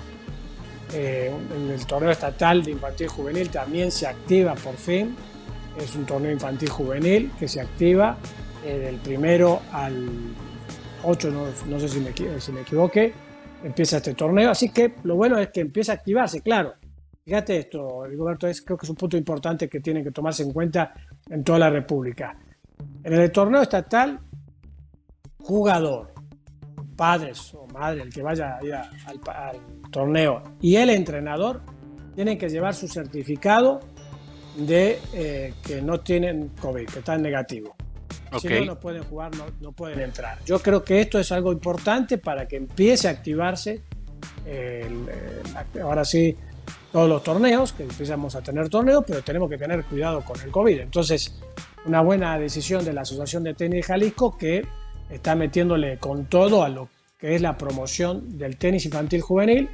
el torneo estatal de infantil juvenil también se activa por fin. Es un torneo infantil juvenil que se activa del 1 al 8, no sé si me equivoqué, empieza este torneo, así que lo bueno es que empieza a activarse, claro. Fíjate esto, Rigoberto, creo que es un punto importante que tiene que tomarse en cuenta en toda la República. En el torneo estatal, jugador, padres o madre, el que vaya a ir al torneo, y el entrenador tienen que llevar su certificado de que no tienen COVID, que están negativos. Si no, no pueden jugar, no pueden entrar. Yo creo que esto es algo importante para que empiece a activarse ahora sí todos los torneos, que empezamos a tener torneos, pero tenemos que tener cuidado con el COVID. Entonces, una buena decisión de la Asociación de Tenis de Jalisco, que está metiéndole con todo a lo que es la promoción del tenis infantil juvenil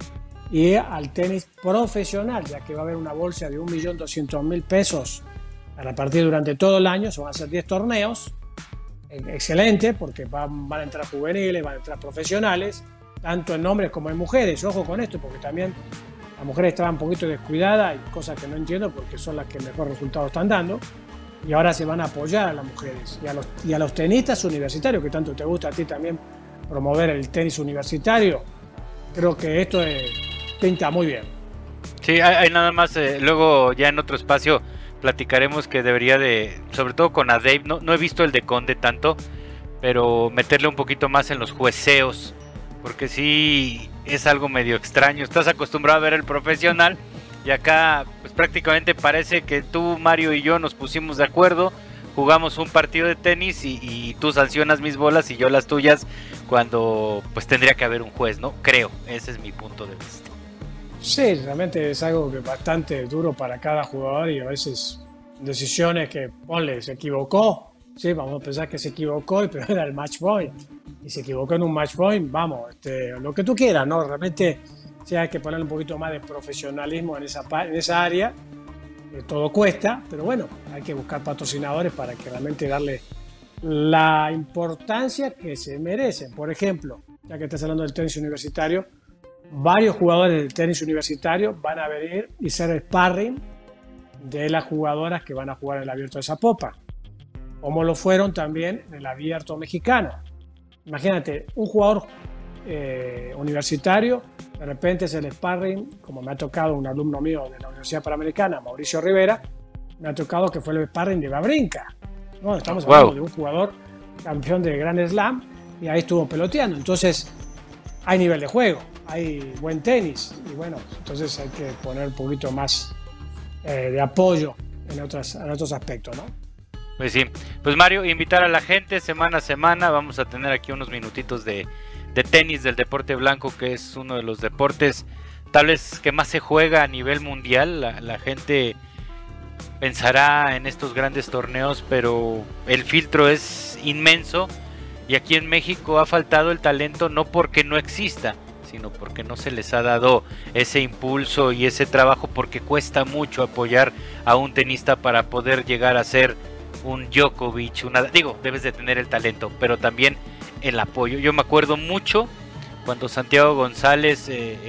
y al tenis profesional, ya que va a haber una bolsa de 1.200.000 pesos a repartir durante todo el año. Se van a hacer 10 torneos, excelente, porque van a entrar juveniles, van a entrar profesionales, tanto en hombres como en mujeres. Ojo con esto, porque también las mujeres estaban un poquito descuidadas, y cosas que no entiendo porque son las que mejor resultados están dando, y ahora se van a apoyar a las mujeres y a los tenistas universitarios, que tanto te gusta a ti también promover el tenis universitario. Creo que esto pinta muy bien. Sí, hay nada más, luego ya en otro espacio platicaremos que debería de, sobre todo con Adave, no he visto el de Conde tanto, pero meterle un poquito más en los jueceos, porque sí es algo medio extraño. Estás acostumbrado a ver el profesional y acá pues prácticamente parece que tú, Mario y yo nos pusimos de acuerdo, jugamos un partido de tenis y tú sancionas mis bolas y yo las tuyas, cuando pues tendría que haber un juez, ¿no? Creo, ese es mi punto de vista. Sí, realmente es algo que es bastante duro para cada jugador, y a veces decisiones que, ponle, se equivocó, sí, vamos a pensar que se equivocó, pero era el match point, y se equivocó en un match point, vamos, lo que tú quieras, ¿no? Realmente sí hay que poner un poquito más de profesionalismo en esa área, todo cuesta, pero bueno, hay que buscar patrocinadores para que realmente darle la importancia que se merecen. Por ejemplo, ya que estás hablando del tenis universitario, varios jugadores del tenis universitario van a venir y ser sparring de las jugadoras que van a jugar en el Abierto de Zapopan, como lo fueron también en el Abierto Mexicano. Imagínate, un jugador universitario, de repente es el sparring, como me ha tocado un alumno mío de la Universidad Panamericana, Mauricio Rivera, me ha tocado que fue el sparring de Wawrinka. No, estamos hablando de un jugador campeón de Grand Slam, y ahí estuvo peloteando. Entonces, hay nivel de juego, hay buen tenis, y bueno, entonces hay que poner un poquito más de apoyo en otros aspectos, ¿no? Pues sí, pues Mario, invitar a la gente semana a semana. Vamos a tener aquí unos minutitos de tenis, del deporte blanco, que es uno de los deportes tal vez que más se juega a nivel mundial. La gente pensará en estos grandes torneos, pero el filtro es inmenso, y aquí en México ha faltado el talento, no porque no exista, sino porque no se les ha dado ese impulso y ese trabajo, porque cuesta mucho apoyar a un tenista para poder llegar a ser un Djokovic, debes de tener el talento, pero también el apoyo. Yo me acuerdo mucho cuando Santiago González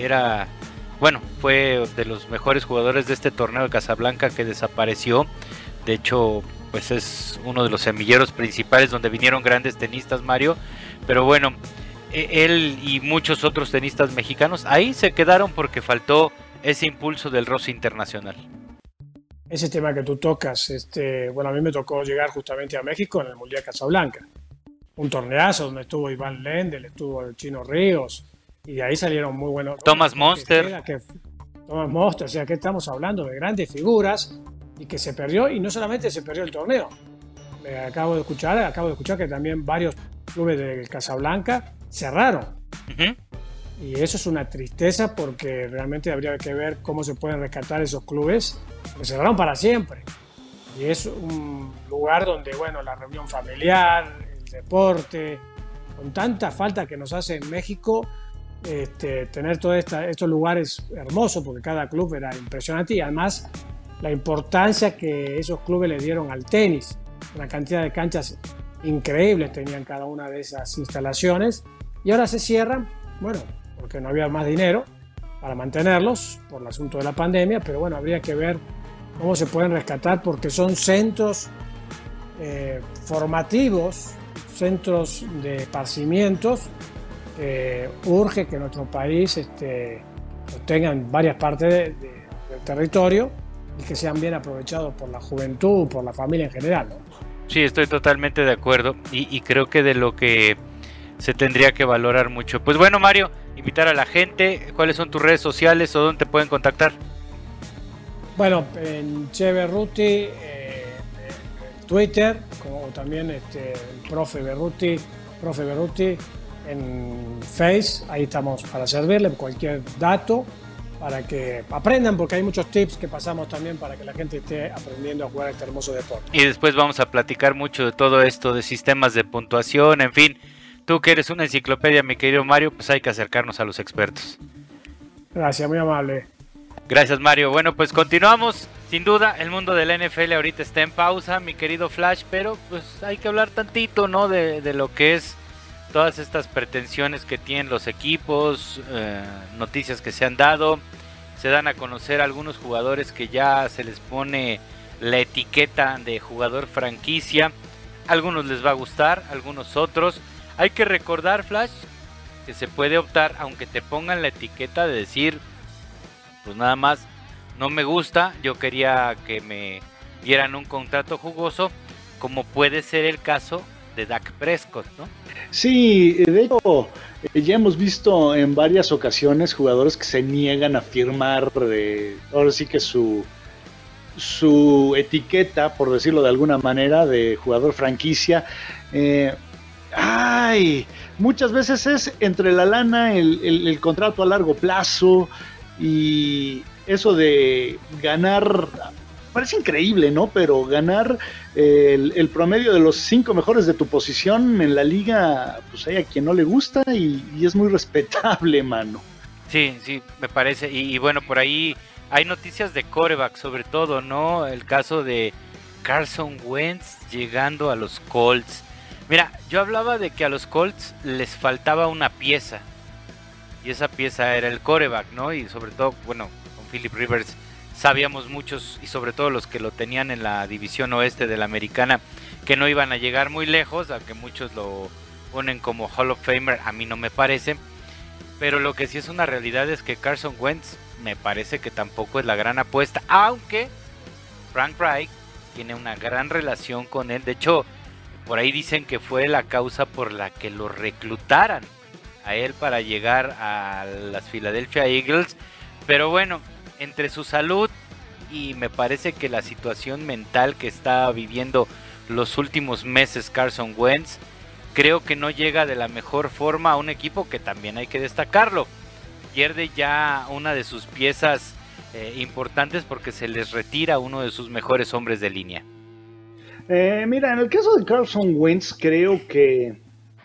fue de los mejores jugadores de este torneo de Casablanca, que desapareció. De hecho, pues es uno de los semilleros principales donde vinieron grandes tenistas, Mario, pero bueno, él y muchos otros tenistas mexicanos ahí se quedaron porque faltó ese impulso del roce internacional. Ese tema que tú tocas, a mí me tocó llegar justamente a México en el Mundial Casablanca, un torneazo donde estuvo Iván Lendl, estuvo el Chino Ríos, y de ahí salieron muy buenos. Thomas Monster. Thomas Monster, o sea, que estamos hablando de grandes figuras, y que se perdió, y no solamente se perdió el torneo. Acabo de escuchar que también varios clubes del Casablanca cerraron. Uh-huh. Y eso es una tristeza, porque realmente habría que ver cómo se pueden rescatar esos clubes que cerraron para siempre. Y es un lugar donde, la reunión familiar, el deporte, con tanta falta que nos hace en México, tener todos estos lugares hermosos, porque cada club era impresionante, y además la importancia que esos clubes le dieron al tenis. Una cantidad de canchas increíbles tenían cada una de esas instalaciones y ahora se cierran, bueno, porque no había más dinero para mantenerlos por el asunto de la pandemia, pero bueno, habría que ver cómo se pueden rescatar porque son centros formativos, centros de esparcimientos que urge que nuestro país los tenga en varias partes del territorio y que sean bien aprovechados por la juventud, por la familia en general, ¿no? Sí, estoy totalmente de acuerdo y creo que de lo que se tendría que valorar mucho. Pues bueno, Mario, invitar a la gente, ¿cuáles son tus redes sociales o dónde te pueden contactar? Bueno, en Che Berruti, Twitter, como también el profe Berruti en Face, ahí estamos para servirle cualquier dato, para que aprendan, porque hay muchos tips que pasamos también para que la gente esté aprendiendo a jugar este hermoso deporte. Y después vamos a platicar mucho de todo esto, de sistemas de puntuación, en fin. Tú que eres una enciclopedia, mi querido Mario, pues hay que acercarnos a los expertos. Gracias, muy amable. Gracias, Mario. Bueno, pues continuamos. Sin duda, el mundo del NFL ahorita está en pausa, mi querido Flash, pero pues hay que hablar tantito, ¿no? De lo que es todas estas pretensiones que tienen los equipos, noticias que se han dado. Se dan a conocer algunos jugadores que ya se les pone la etiqueta de jugador franquicia. Algunos les va a gustar, algunos otros. Hay que recordar, Flash, que se puede optar, aunque te pongan la etiqueta de decir, pues nada más, no me gusta, yo quería que me dieran un contrato jugoso, como puede ser el caso de Dak Prescott, ¿no? Sí, de hecho, ya hemos visto en varias ocasiones jugadores que se niegan a firmar, ahora sí que su etiqueta, por decirlo de alguna manera, de jugador franquicia. Muchas veces es entre la lana, el contrato a largo plazo y eso de ganar, parece increíble, ¿no? Pero ganar el promedio de los 5 mejores de tu posición en la liga, pues hay a quien no le gusta y es muy respetable, mano. Sí, me parece. Y bueno, por ahí hay noticias de quarterback, sobre todo, ¿no? El caso de Carson Wentz llegando a los Colts. Mira, yo hablaba de que a los Colts les faltaba una pieza. Y esa pieza era el quarterback, ¿no? Y sobre todo, bueno, con Philip Rivers sabíamos muchos, y sobre todo los que lo tenían en la división oeste de la americana, que no iban a llegar muy lejos, aunque muchos lo ponen como Hall of Famer, a mí no me parece. Pero lo que sí es una realidad es que Carson Wentz me parece que tampoco es la gran apuesta, aunque Frank Reich tiene una gran relación con él. De hecho, por ahí dicen que fue la causa por la que lo reclutaran a él para llegar a las Philadelphia Eagles. Pero bueno, entre su salud y me parece que la situación mental que está viviendo los últimos meses Carson Wentz, creo que no llega de la mejor forma a un equipo que también hay que destacarlo. Pierde ya una de sus piezas importantes porque se les retira uno de sus mejores hombres de línea. Mira, en el caso de Carson Wentz, creo que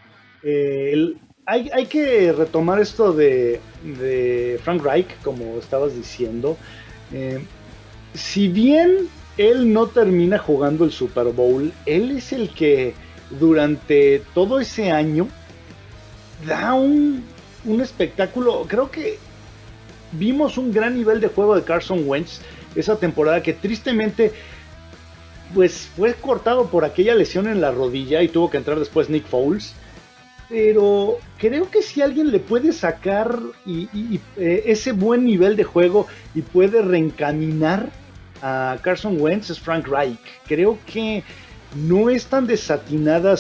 hay que retomar esto de Frank Reich, como estabas diciendo. Si bien él no termina jugando el Super Bowl, él es el que durante todo ese año da un espectáculo. Creo que vimos un gran nivel de juego de Carson Wentz esa temporada, que tristemente pues fue cortado por aquella lesión en la rodilla y tuvo que entrar después Nick Foles. Pero creo que si alguien le puede sacar ese buen nivel de juego y puede reencaminar a Carson Wentz es Frank Reich. Creo que no es tan desatinada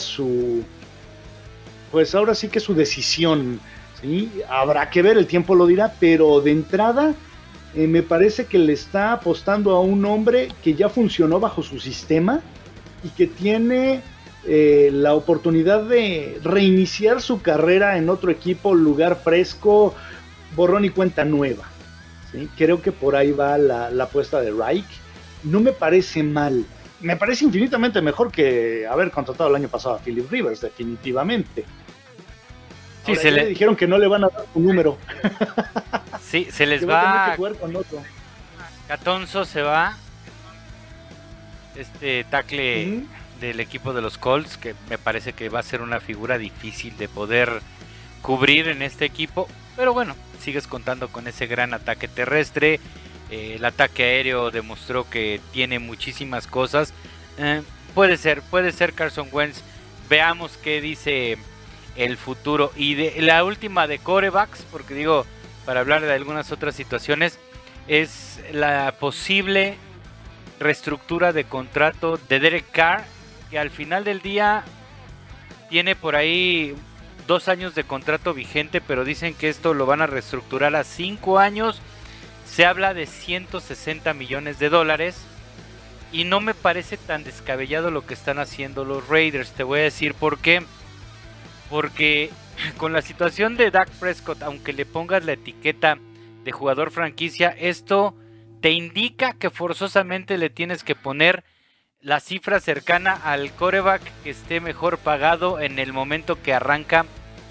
pues ahora sí que su decisión, ¿sí? Habrá que ver, el tiempo lo dirá, pero de entrada me parece que le está apostando a un hombre que ya funcionó bajo su sistema y que tiene la oportunidad de reiniciar su carrera en otro equipo, lugar fresco, borrón y cuenta nueva, ¿sí? Creo que por ahí va la apuesta de Reich. No me parece mal, me parece infinitamente mejor que haber contratado el año pasado a Philip Rivers, definitivamente. Sí, ahora, le dijeron que no le van a dar un número. Sí, se les va. Catonzo se va, este tackle del equipo de los Colts, que me parece que va a ser una figura difícil de poder cubrir en este equipo, pero bueno, sigues contando con ese gran ataque terrestre. El ataque aéreo demostró que tiene muchísimas cosas. Puede ser Carson Wentz. Veamos qué dice el futuro. Y de la última de quarterbacks, porque digo, para hablar de algunas otras situaciones, es la posible reestructura de contrato de Derek Carr, que al final del día tiene por ahí 2 años de contrato vigente, pero dicen que esto lo van a reestructurar a 5 años. Se habla de $160 millones y no me parece tan descabellado lo que están haciendo los Raiders. Te voy a decir por qué. Porque con la situación de Dak Prescott, aunque le pongas la etiqueta de jugador franquicia, esto te indica que forzosamente le tienes que poner la cifra cercana al quarterback que esté mejor pagado en el momento que arranca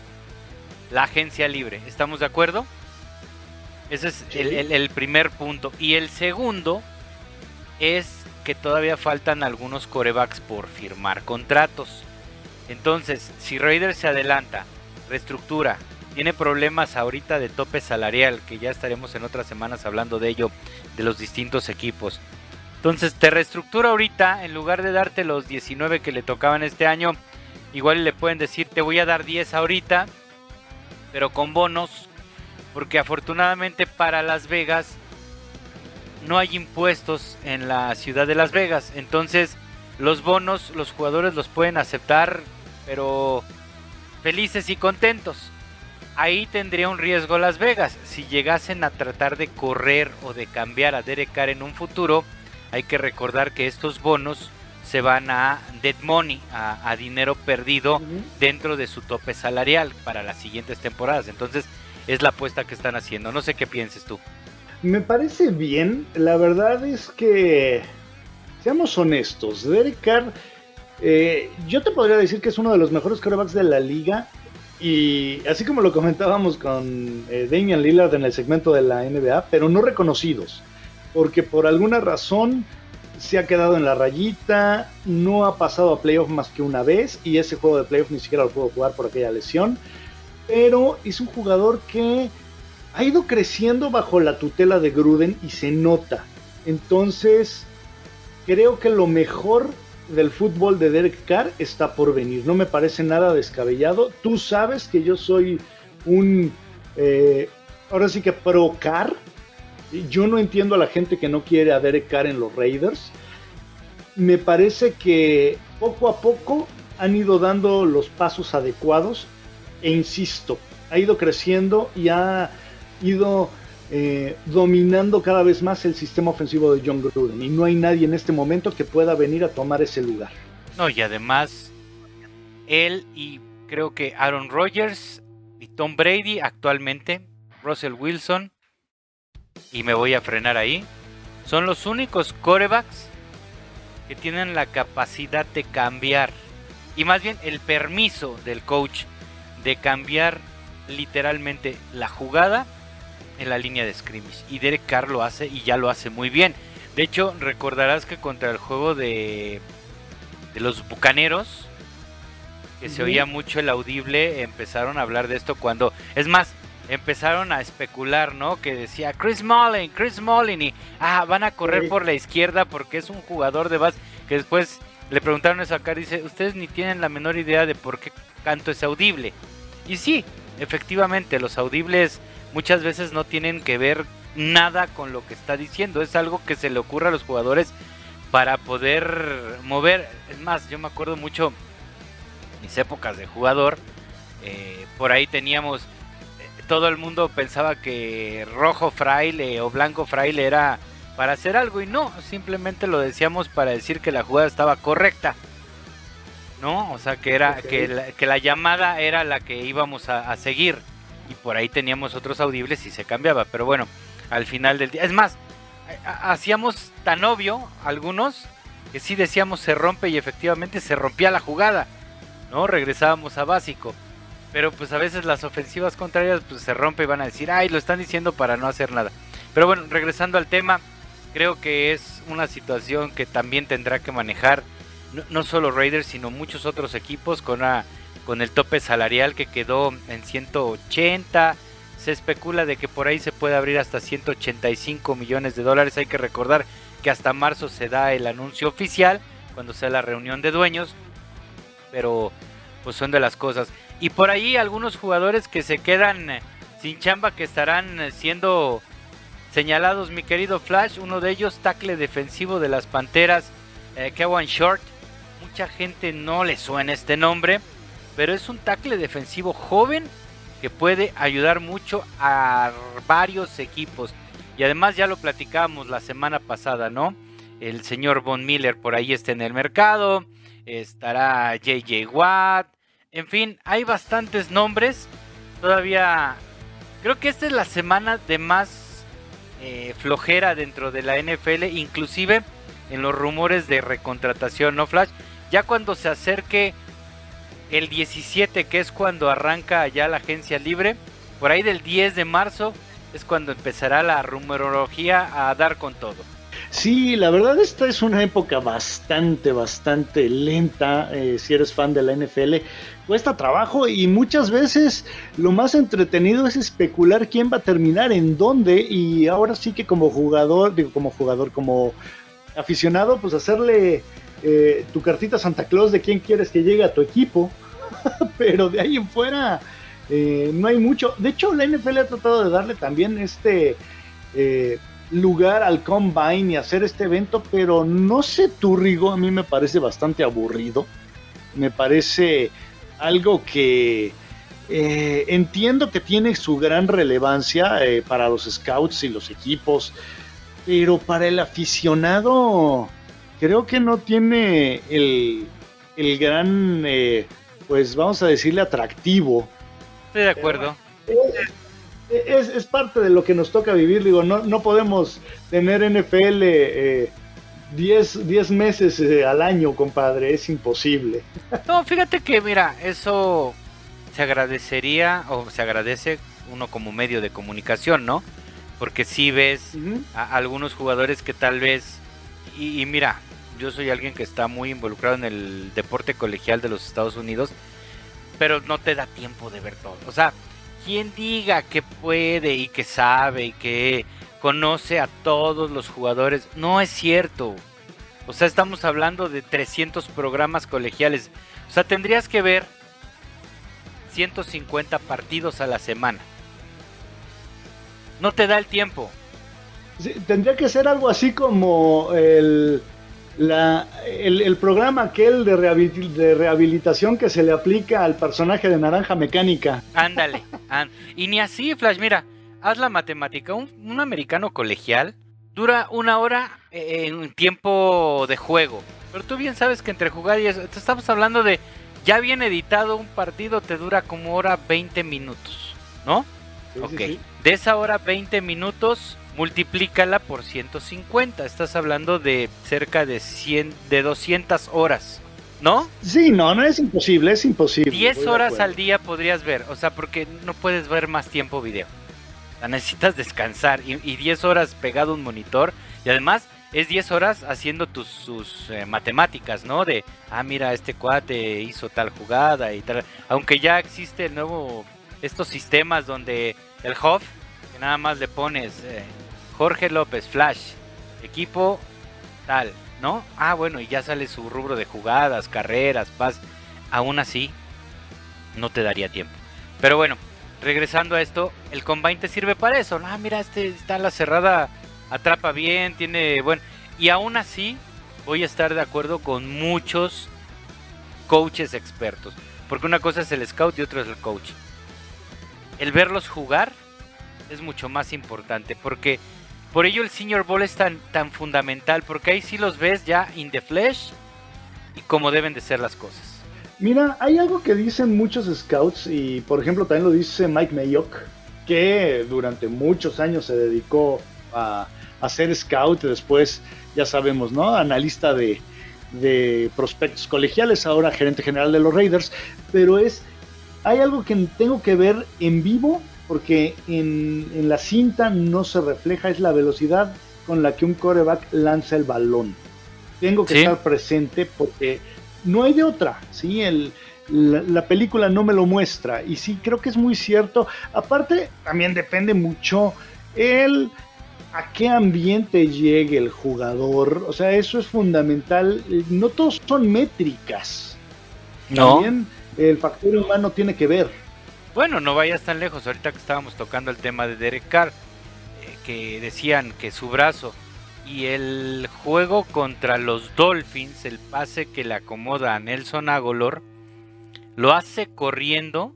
la agencia libre. ¿Estamos de acuerdo? Ese es el primer punto. Y el segundo es que todavía faltan algunos quarterbacks por firmar contratos. Entonces, si Raiders se adelanta, reestructura, tiene problemas ahorita de tope salarial, que ya estaremos en otras semanas hablando de ello, de los distintos equipos. Entonces te reestructura ahorita, en lugar de darte los 19 que le tocaban este año, igual le pueden decir, te voy a dar 10 ahorita, pero con bonos, porque afortunadamente para Las Vegas no hay impuestos en la ciudad de Las Vegas. Entonces los bonos los jugadores los pueden aceptar, pero felices y contentos. Ahí tendría un riesgo Las Vegas. Si llegasen a tratar de correr o de cambiar a Derek Carr en un futuro, hay que recordar que estos bonos se van a dead money, a dinero perdido dentro de su tope salarial para las siguientes temporadas. Entonces es la apuesta que están haciendo. No sé qué pienses tú. Me parece bien. La verdad es que, seamos honestos, Derek Carr, yo te podría decir que es uno de los mejores quarterbacks de la liga. Y así como lo comentábamos con Damian Lillard en el segmento de la NBA, pero no reconocidos. Porque por alguna razón se ha quedado en la rayita, no ha pasado a playoff más que una vez, y ese juego de playoff ni siquiera lo pudo jugar por aquella lesión. Pero es un jugador que ha ido creciendo bajo la tutela de Gruden y se nota. Entonces, creo que lo mejor del fútbol de Derek Carr está por venir. No me parece nada descabellado. Tú sabes que yo soy un, ahora sí que pro Carr. Yo no entiendo a la gente que no quiere a Derek Carr en los Raiders. Me parece que poco a poco han ido dando los pasos adecuados. E insisto, ha ido creciendo y ha ido dominando cada vez más el sistema ofensivo de John Gruden, y no hay nadie en este momento que pueda venir a tomar ese lugar. No, y además él y creo que Aaron Rodgers y Tom Brady actualmente, Russell Wilson, y me voy a frenar ahí, son los únicos quarterbacks que tienen la capacidad de cambiar, y más bien el permiso del coach de cambiar literalmente la jugada en la línea de scrimmage. Y Derek Carr lo hace, y ya lo hace muy bien. De hecho, recordarás que contra el juego de los Bucaneros, que se oía mucho el audible, empezaron a hablar de esto cuando, es más, empezaron a especular, ¿no? Que decía Chris Mullin, y van a correr por la izquierda porque es un jugador de base, que después le preguntaron eso a Carr, dice, ustedes ni tienen la menor idea de por qué canto es audible. Y sí, efectivamente, los audibles muchas veces no tienen que ver nada con lo que está diciendo, es algo que se le ocurre a los jugadores para poder mover. Es más, yo me acuerdo mucho mis épocas de jugador, por ahí teníamos, todo el mundo pensaba que rojo fraile o blanco fraile era para hacer algo, y no, simplemente lo decíamos para decir que la jugada estaba correcta, ¿no? O sea, que era que la llamada era la que íbamos a seguir, y por ahí teníamos otros audibles y se cambiaba. Pero bueno, al final del día, es más, hacíamos tan obvio algunos que sí decíamos se rompe, y efectivamente se rompía la jugada, ¿no? Regresábamos a básico, pero pues a veces las ofensivas contrarias pues se rompe y van a decir, ay, lo están diciendo para no hacer nada. Pero bueno, regresando al tema, creo que es una situación que también tendrá que manejar no solo Raiders, sino muchos otros equipos con el tope salarial que quedó en 180. Se especula de que por ahí se puede abrir hasta 185 millones de dólares. Hay que recordar que hasta marzo se da el anuncio oficial, cuando sea la reunión de dueños, pero pues son de las cosas. Y por ahí algunos jugadores que se quedan sin chamba, que estarán siendo señalados, mi querido Flash. Uno de ellos, tackle defensivo de las Panteras, Kawann Short. Mucha gente no le suena este nombre, pero es un tackle defensivo joven que puede ayudar mucho a varios equipos. Y además ya lo platicábamos la semana pasada, ¿no? El señor Von Miller por ahí está en el mercado, estará JJ Watt, en fin, hay bastantes nombres. Todavía creo que esta es la semana de más flojera dentro de la NFL, inclusive en los rumores de recontratación, ¿no, Flash? Ya cuando se acerque el 17, que es cuando arranca ya la agencia libre, por ahí del 10 de marzo es cuando empezará la rumorología a dar con todo. Sí, la verdad esta es una época bastante lenta. Si eres fan de la NFL, cuesta trabajo y muchas veces lo más entretenido es especular quién va a terminar en dónde, y ahora sí que como aficionado, pues hacerle tu cartita a Santa Claus de quién quieres que llegue a tu equipo. Pero de ahí en fuera no hay mucho. De hecho, la NFL ha tratado de darle también lugar al Combine y hacer este evento, pero no sé tú, Rigo, a mí me parece bastante aburrido. Me parece algo que entiendo que tiene su gran relevancia para los scouts y los equipos, pero para el aficionado creo que no tiene el gran, pues vamos a decirle, atractivo. Estoy de acuerdo. Es parte de lo que nos toca vivir. Digo, no podemos tener NFL 10 meses al año, compadre, es imposible. No, fíjate que mira, eso se agradecería, o se agradece uno como medio de comunicación, ¿no? Porque si ves a algunos jugadores que tal vez, y mira, yo soy alguien que está muy involucrado en el deporte colegial de los Estados Unidos, pero no te da tiempo de ver todo. O sea, quien diga que puede y que sabe y que conoce a todos los jugadores, no es cierto. O sea, estamos hablando de 300 programas colegiales. O sea, tendrías que ver 150 partidos a la semana. No te da el tiempo. Sí, tendría que ser algo así como el programa aquel de rehabilitación que se le aplica al personaje de Naranja Mecánica. Ándale. Y ni así, Flash, mira, haz la matemática. Un americano colegial dura 1 hora en tiempo de juego. Pero tú bien sabes que entre jugar y eso, te estamos hablando de, ya bien editado, un partido te dura como hora 20 minutos, ¿no? Sí, ok. sí. De esa hora 20 minutos, multiplícala por 150. Estás hablando de cerca de 200 horas, ¿no? Sí, no es imposible, es imposible. 10 horas al día podrías ver, o sea, porque no puedes ver más tiempo video. O sea, necesitas descansar y 10 horas pegado a un monitor, y además es 10 horas haciendo sus matemáticas, ¿no? De, mira, este cuate hizo tal jugada y tal. Aunque ya existe el nuevo, estos sistemas donde el HOF, que nada más le pones Jorge López, Flash, equipo tal, ¿no? Bueno, y ya sale su rubro de jugadas, carreras, pas. Aún así, no te daría tiempo. Pero bueno, regresando a esto, el Combine te sirve para eso. Mira, está en la cerrada, atrapa bien, tiene buen... Y aún así, voy a estar de acuerdo con muchos coaches expertos. Porque una cosa es el scout y otra es el coach. El verlos jugar es mucho más importante, porque por ello el Senior Bowl es tan fundamental, porque ahí sí los ves ya in the flesh y como deben de ser las cosas. Mira, hay algo que dicen muchos scouts, y por ejemplo también lo dice Mike Mayock, que durante muchos años se dedicó a ser scout, después ya sabemos, ¿no? Analista de prospectos colegiales, ahora gerente general de los Raiders, pero hay algo que tengo que ver en vivo, porque en la cinta no se refleja, es la velocidad con la que un quarterback lanza el balón. Tengo que estar presente porque no hay de otra, ¿sí? La película no me lo muestra, y sí, creo que es muy cierto. Aparte, también depende mucho a qué ambiente llegue el jugador, o sea, eso es fundamental. No todos son métricas, también el factor humano tiene que ver. Bueno, no vayas tan lejos, ahorita que estábamos tocando el tema de Derek Carr, que decían que su brazo, y el juego contra los Dolphins, el pase que le acomoda a Nelson Agholor, lo hace corriendo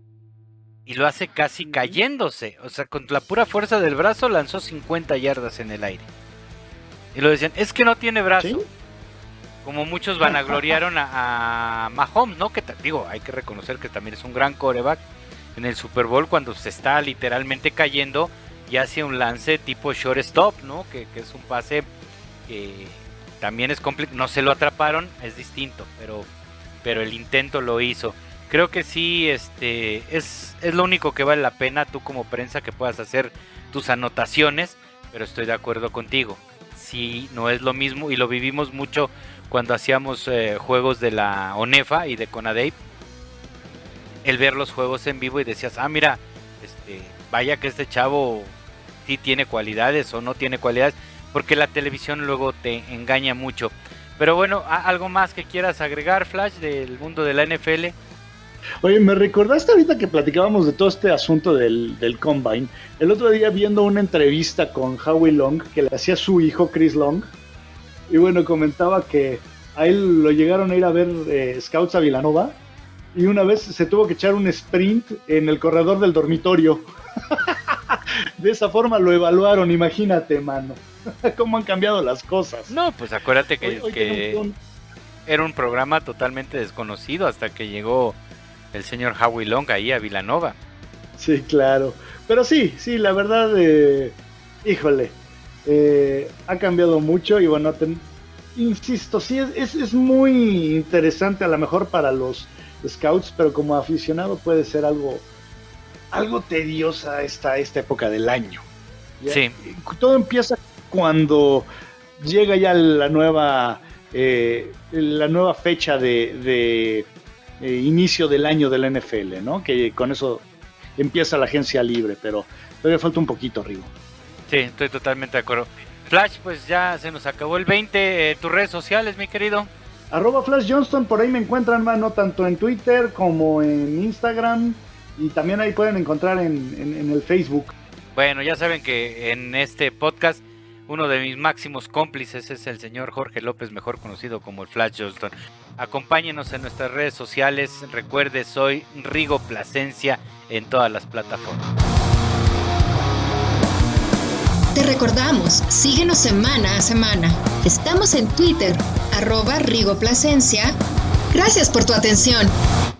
y lo hace casi cayéndose. O sea, con la pura fuerza del brazo lanzó 50 yardas en el aire. Y lo decían, es que no tiene brazo. ¿Sí? Como muchos vanagloriaron a Mahomes, ¿no? Que digo, hay que reconocer que también es un gran quarterback. En el Super Bowl, cuando se está literalmente cayendo, y hace un lance tipo shortstop, ¿no? Que es un pase que también es complicado. No se lo atraparon, es distinto, pero el intento lo hizo. Creo que sí, es lo único que vale la pena, tú como prensa, que puedas hacer tus anotaciones, pero estoy de acuerdo contigo. Sí, no es lo mismo, y lo vivimos mucho cuando hacíamos juegos de la ONEFA y de CONADEIP, el ver los juegos en vivo y decías, mira, vaya que este chavo sí tiene cualidades o no tiene cualidades, porque la televisión luego te engaña mucho. Pero bueno, ¿algo más que quieras agregar, Flash, del mundo de la NFL? Oye, me recordaste ahorita que platicábamos de todo este asunto del Combine. El otro día viendo una entrevista con Howie Long, que le hacía su hijo Chris Long, y bueno, comentaba que a él lo llegaron a ir a ver scouts a Villanova, y una vez se tuvo que echar un sprint en el corredor del dormitorio. De esa forma lo evaluaron, imagínate, mano. ¿Cómo han cambiado las cosas? No, pues acuérdate que era un programa totalmente desconocido hasta que llegó el señor Howie Long ahí a Villanova. Sí, claro. Pero sí, la verdad, híjole, ha cambiado mucho y bueno, insisto, sí, es muy interesante a lo mejor para los scouts, pero como aficionado puede ser algo tediosa esta época del año. ¿Ya? Sí. Todo empieza cuando llega ya la nueva fecha de inicio del año de la NFL, ¿no? Que con eso empieza la agencia libre, pero todavía falta un poquito, Rigo. Sí, estoy totalmente de acuerdo. Flash, pues ya se nos acabó el 20. ¿Tus redes sociales, mi querido? @FlashJohnston, por ahí me encuentran, mano, tanto en Twitter como en Instagram, y también ahí pueden encontrar en el Facebook. Bueno, ya saben que en este podcast uno de mis máximos cómplices es el señor Jorge López, mejor conocido como el Flash Johnston. Acompáñenos en nuestras redes sociales. Recuerde, soy Rigo Plasencia en todas las plataformas. Te recordamos, síguenos semana a semana. Estamos en Twitter, @Rigo Plasencia. Gracias por tu atención.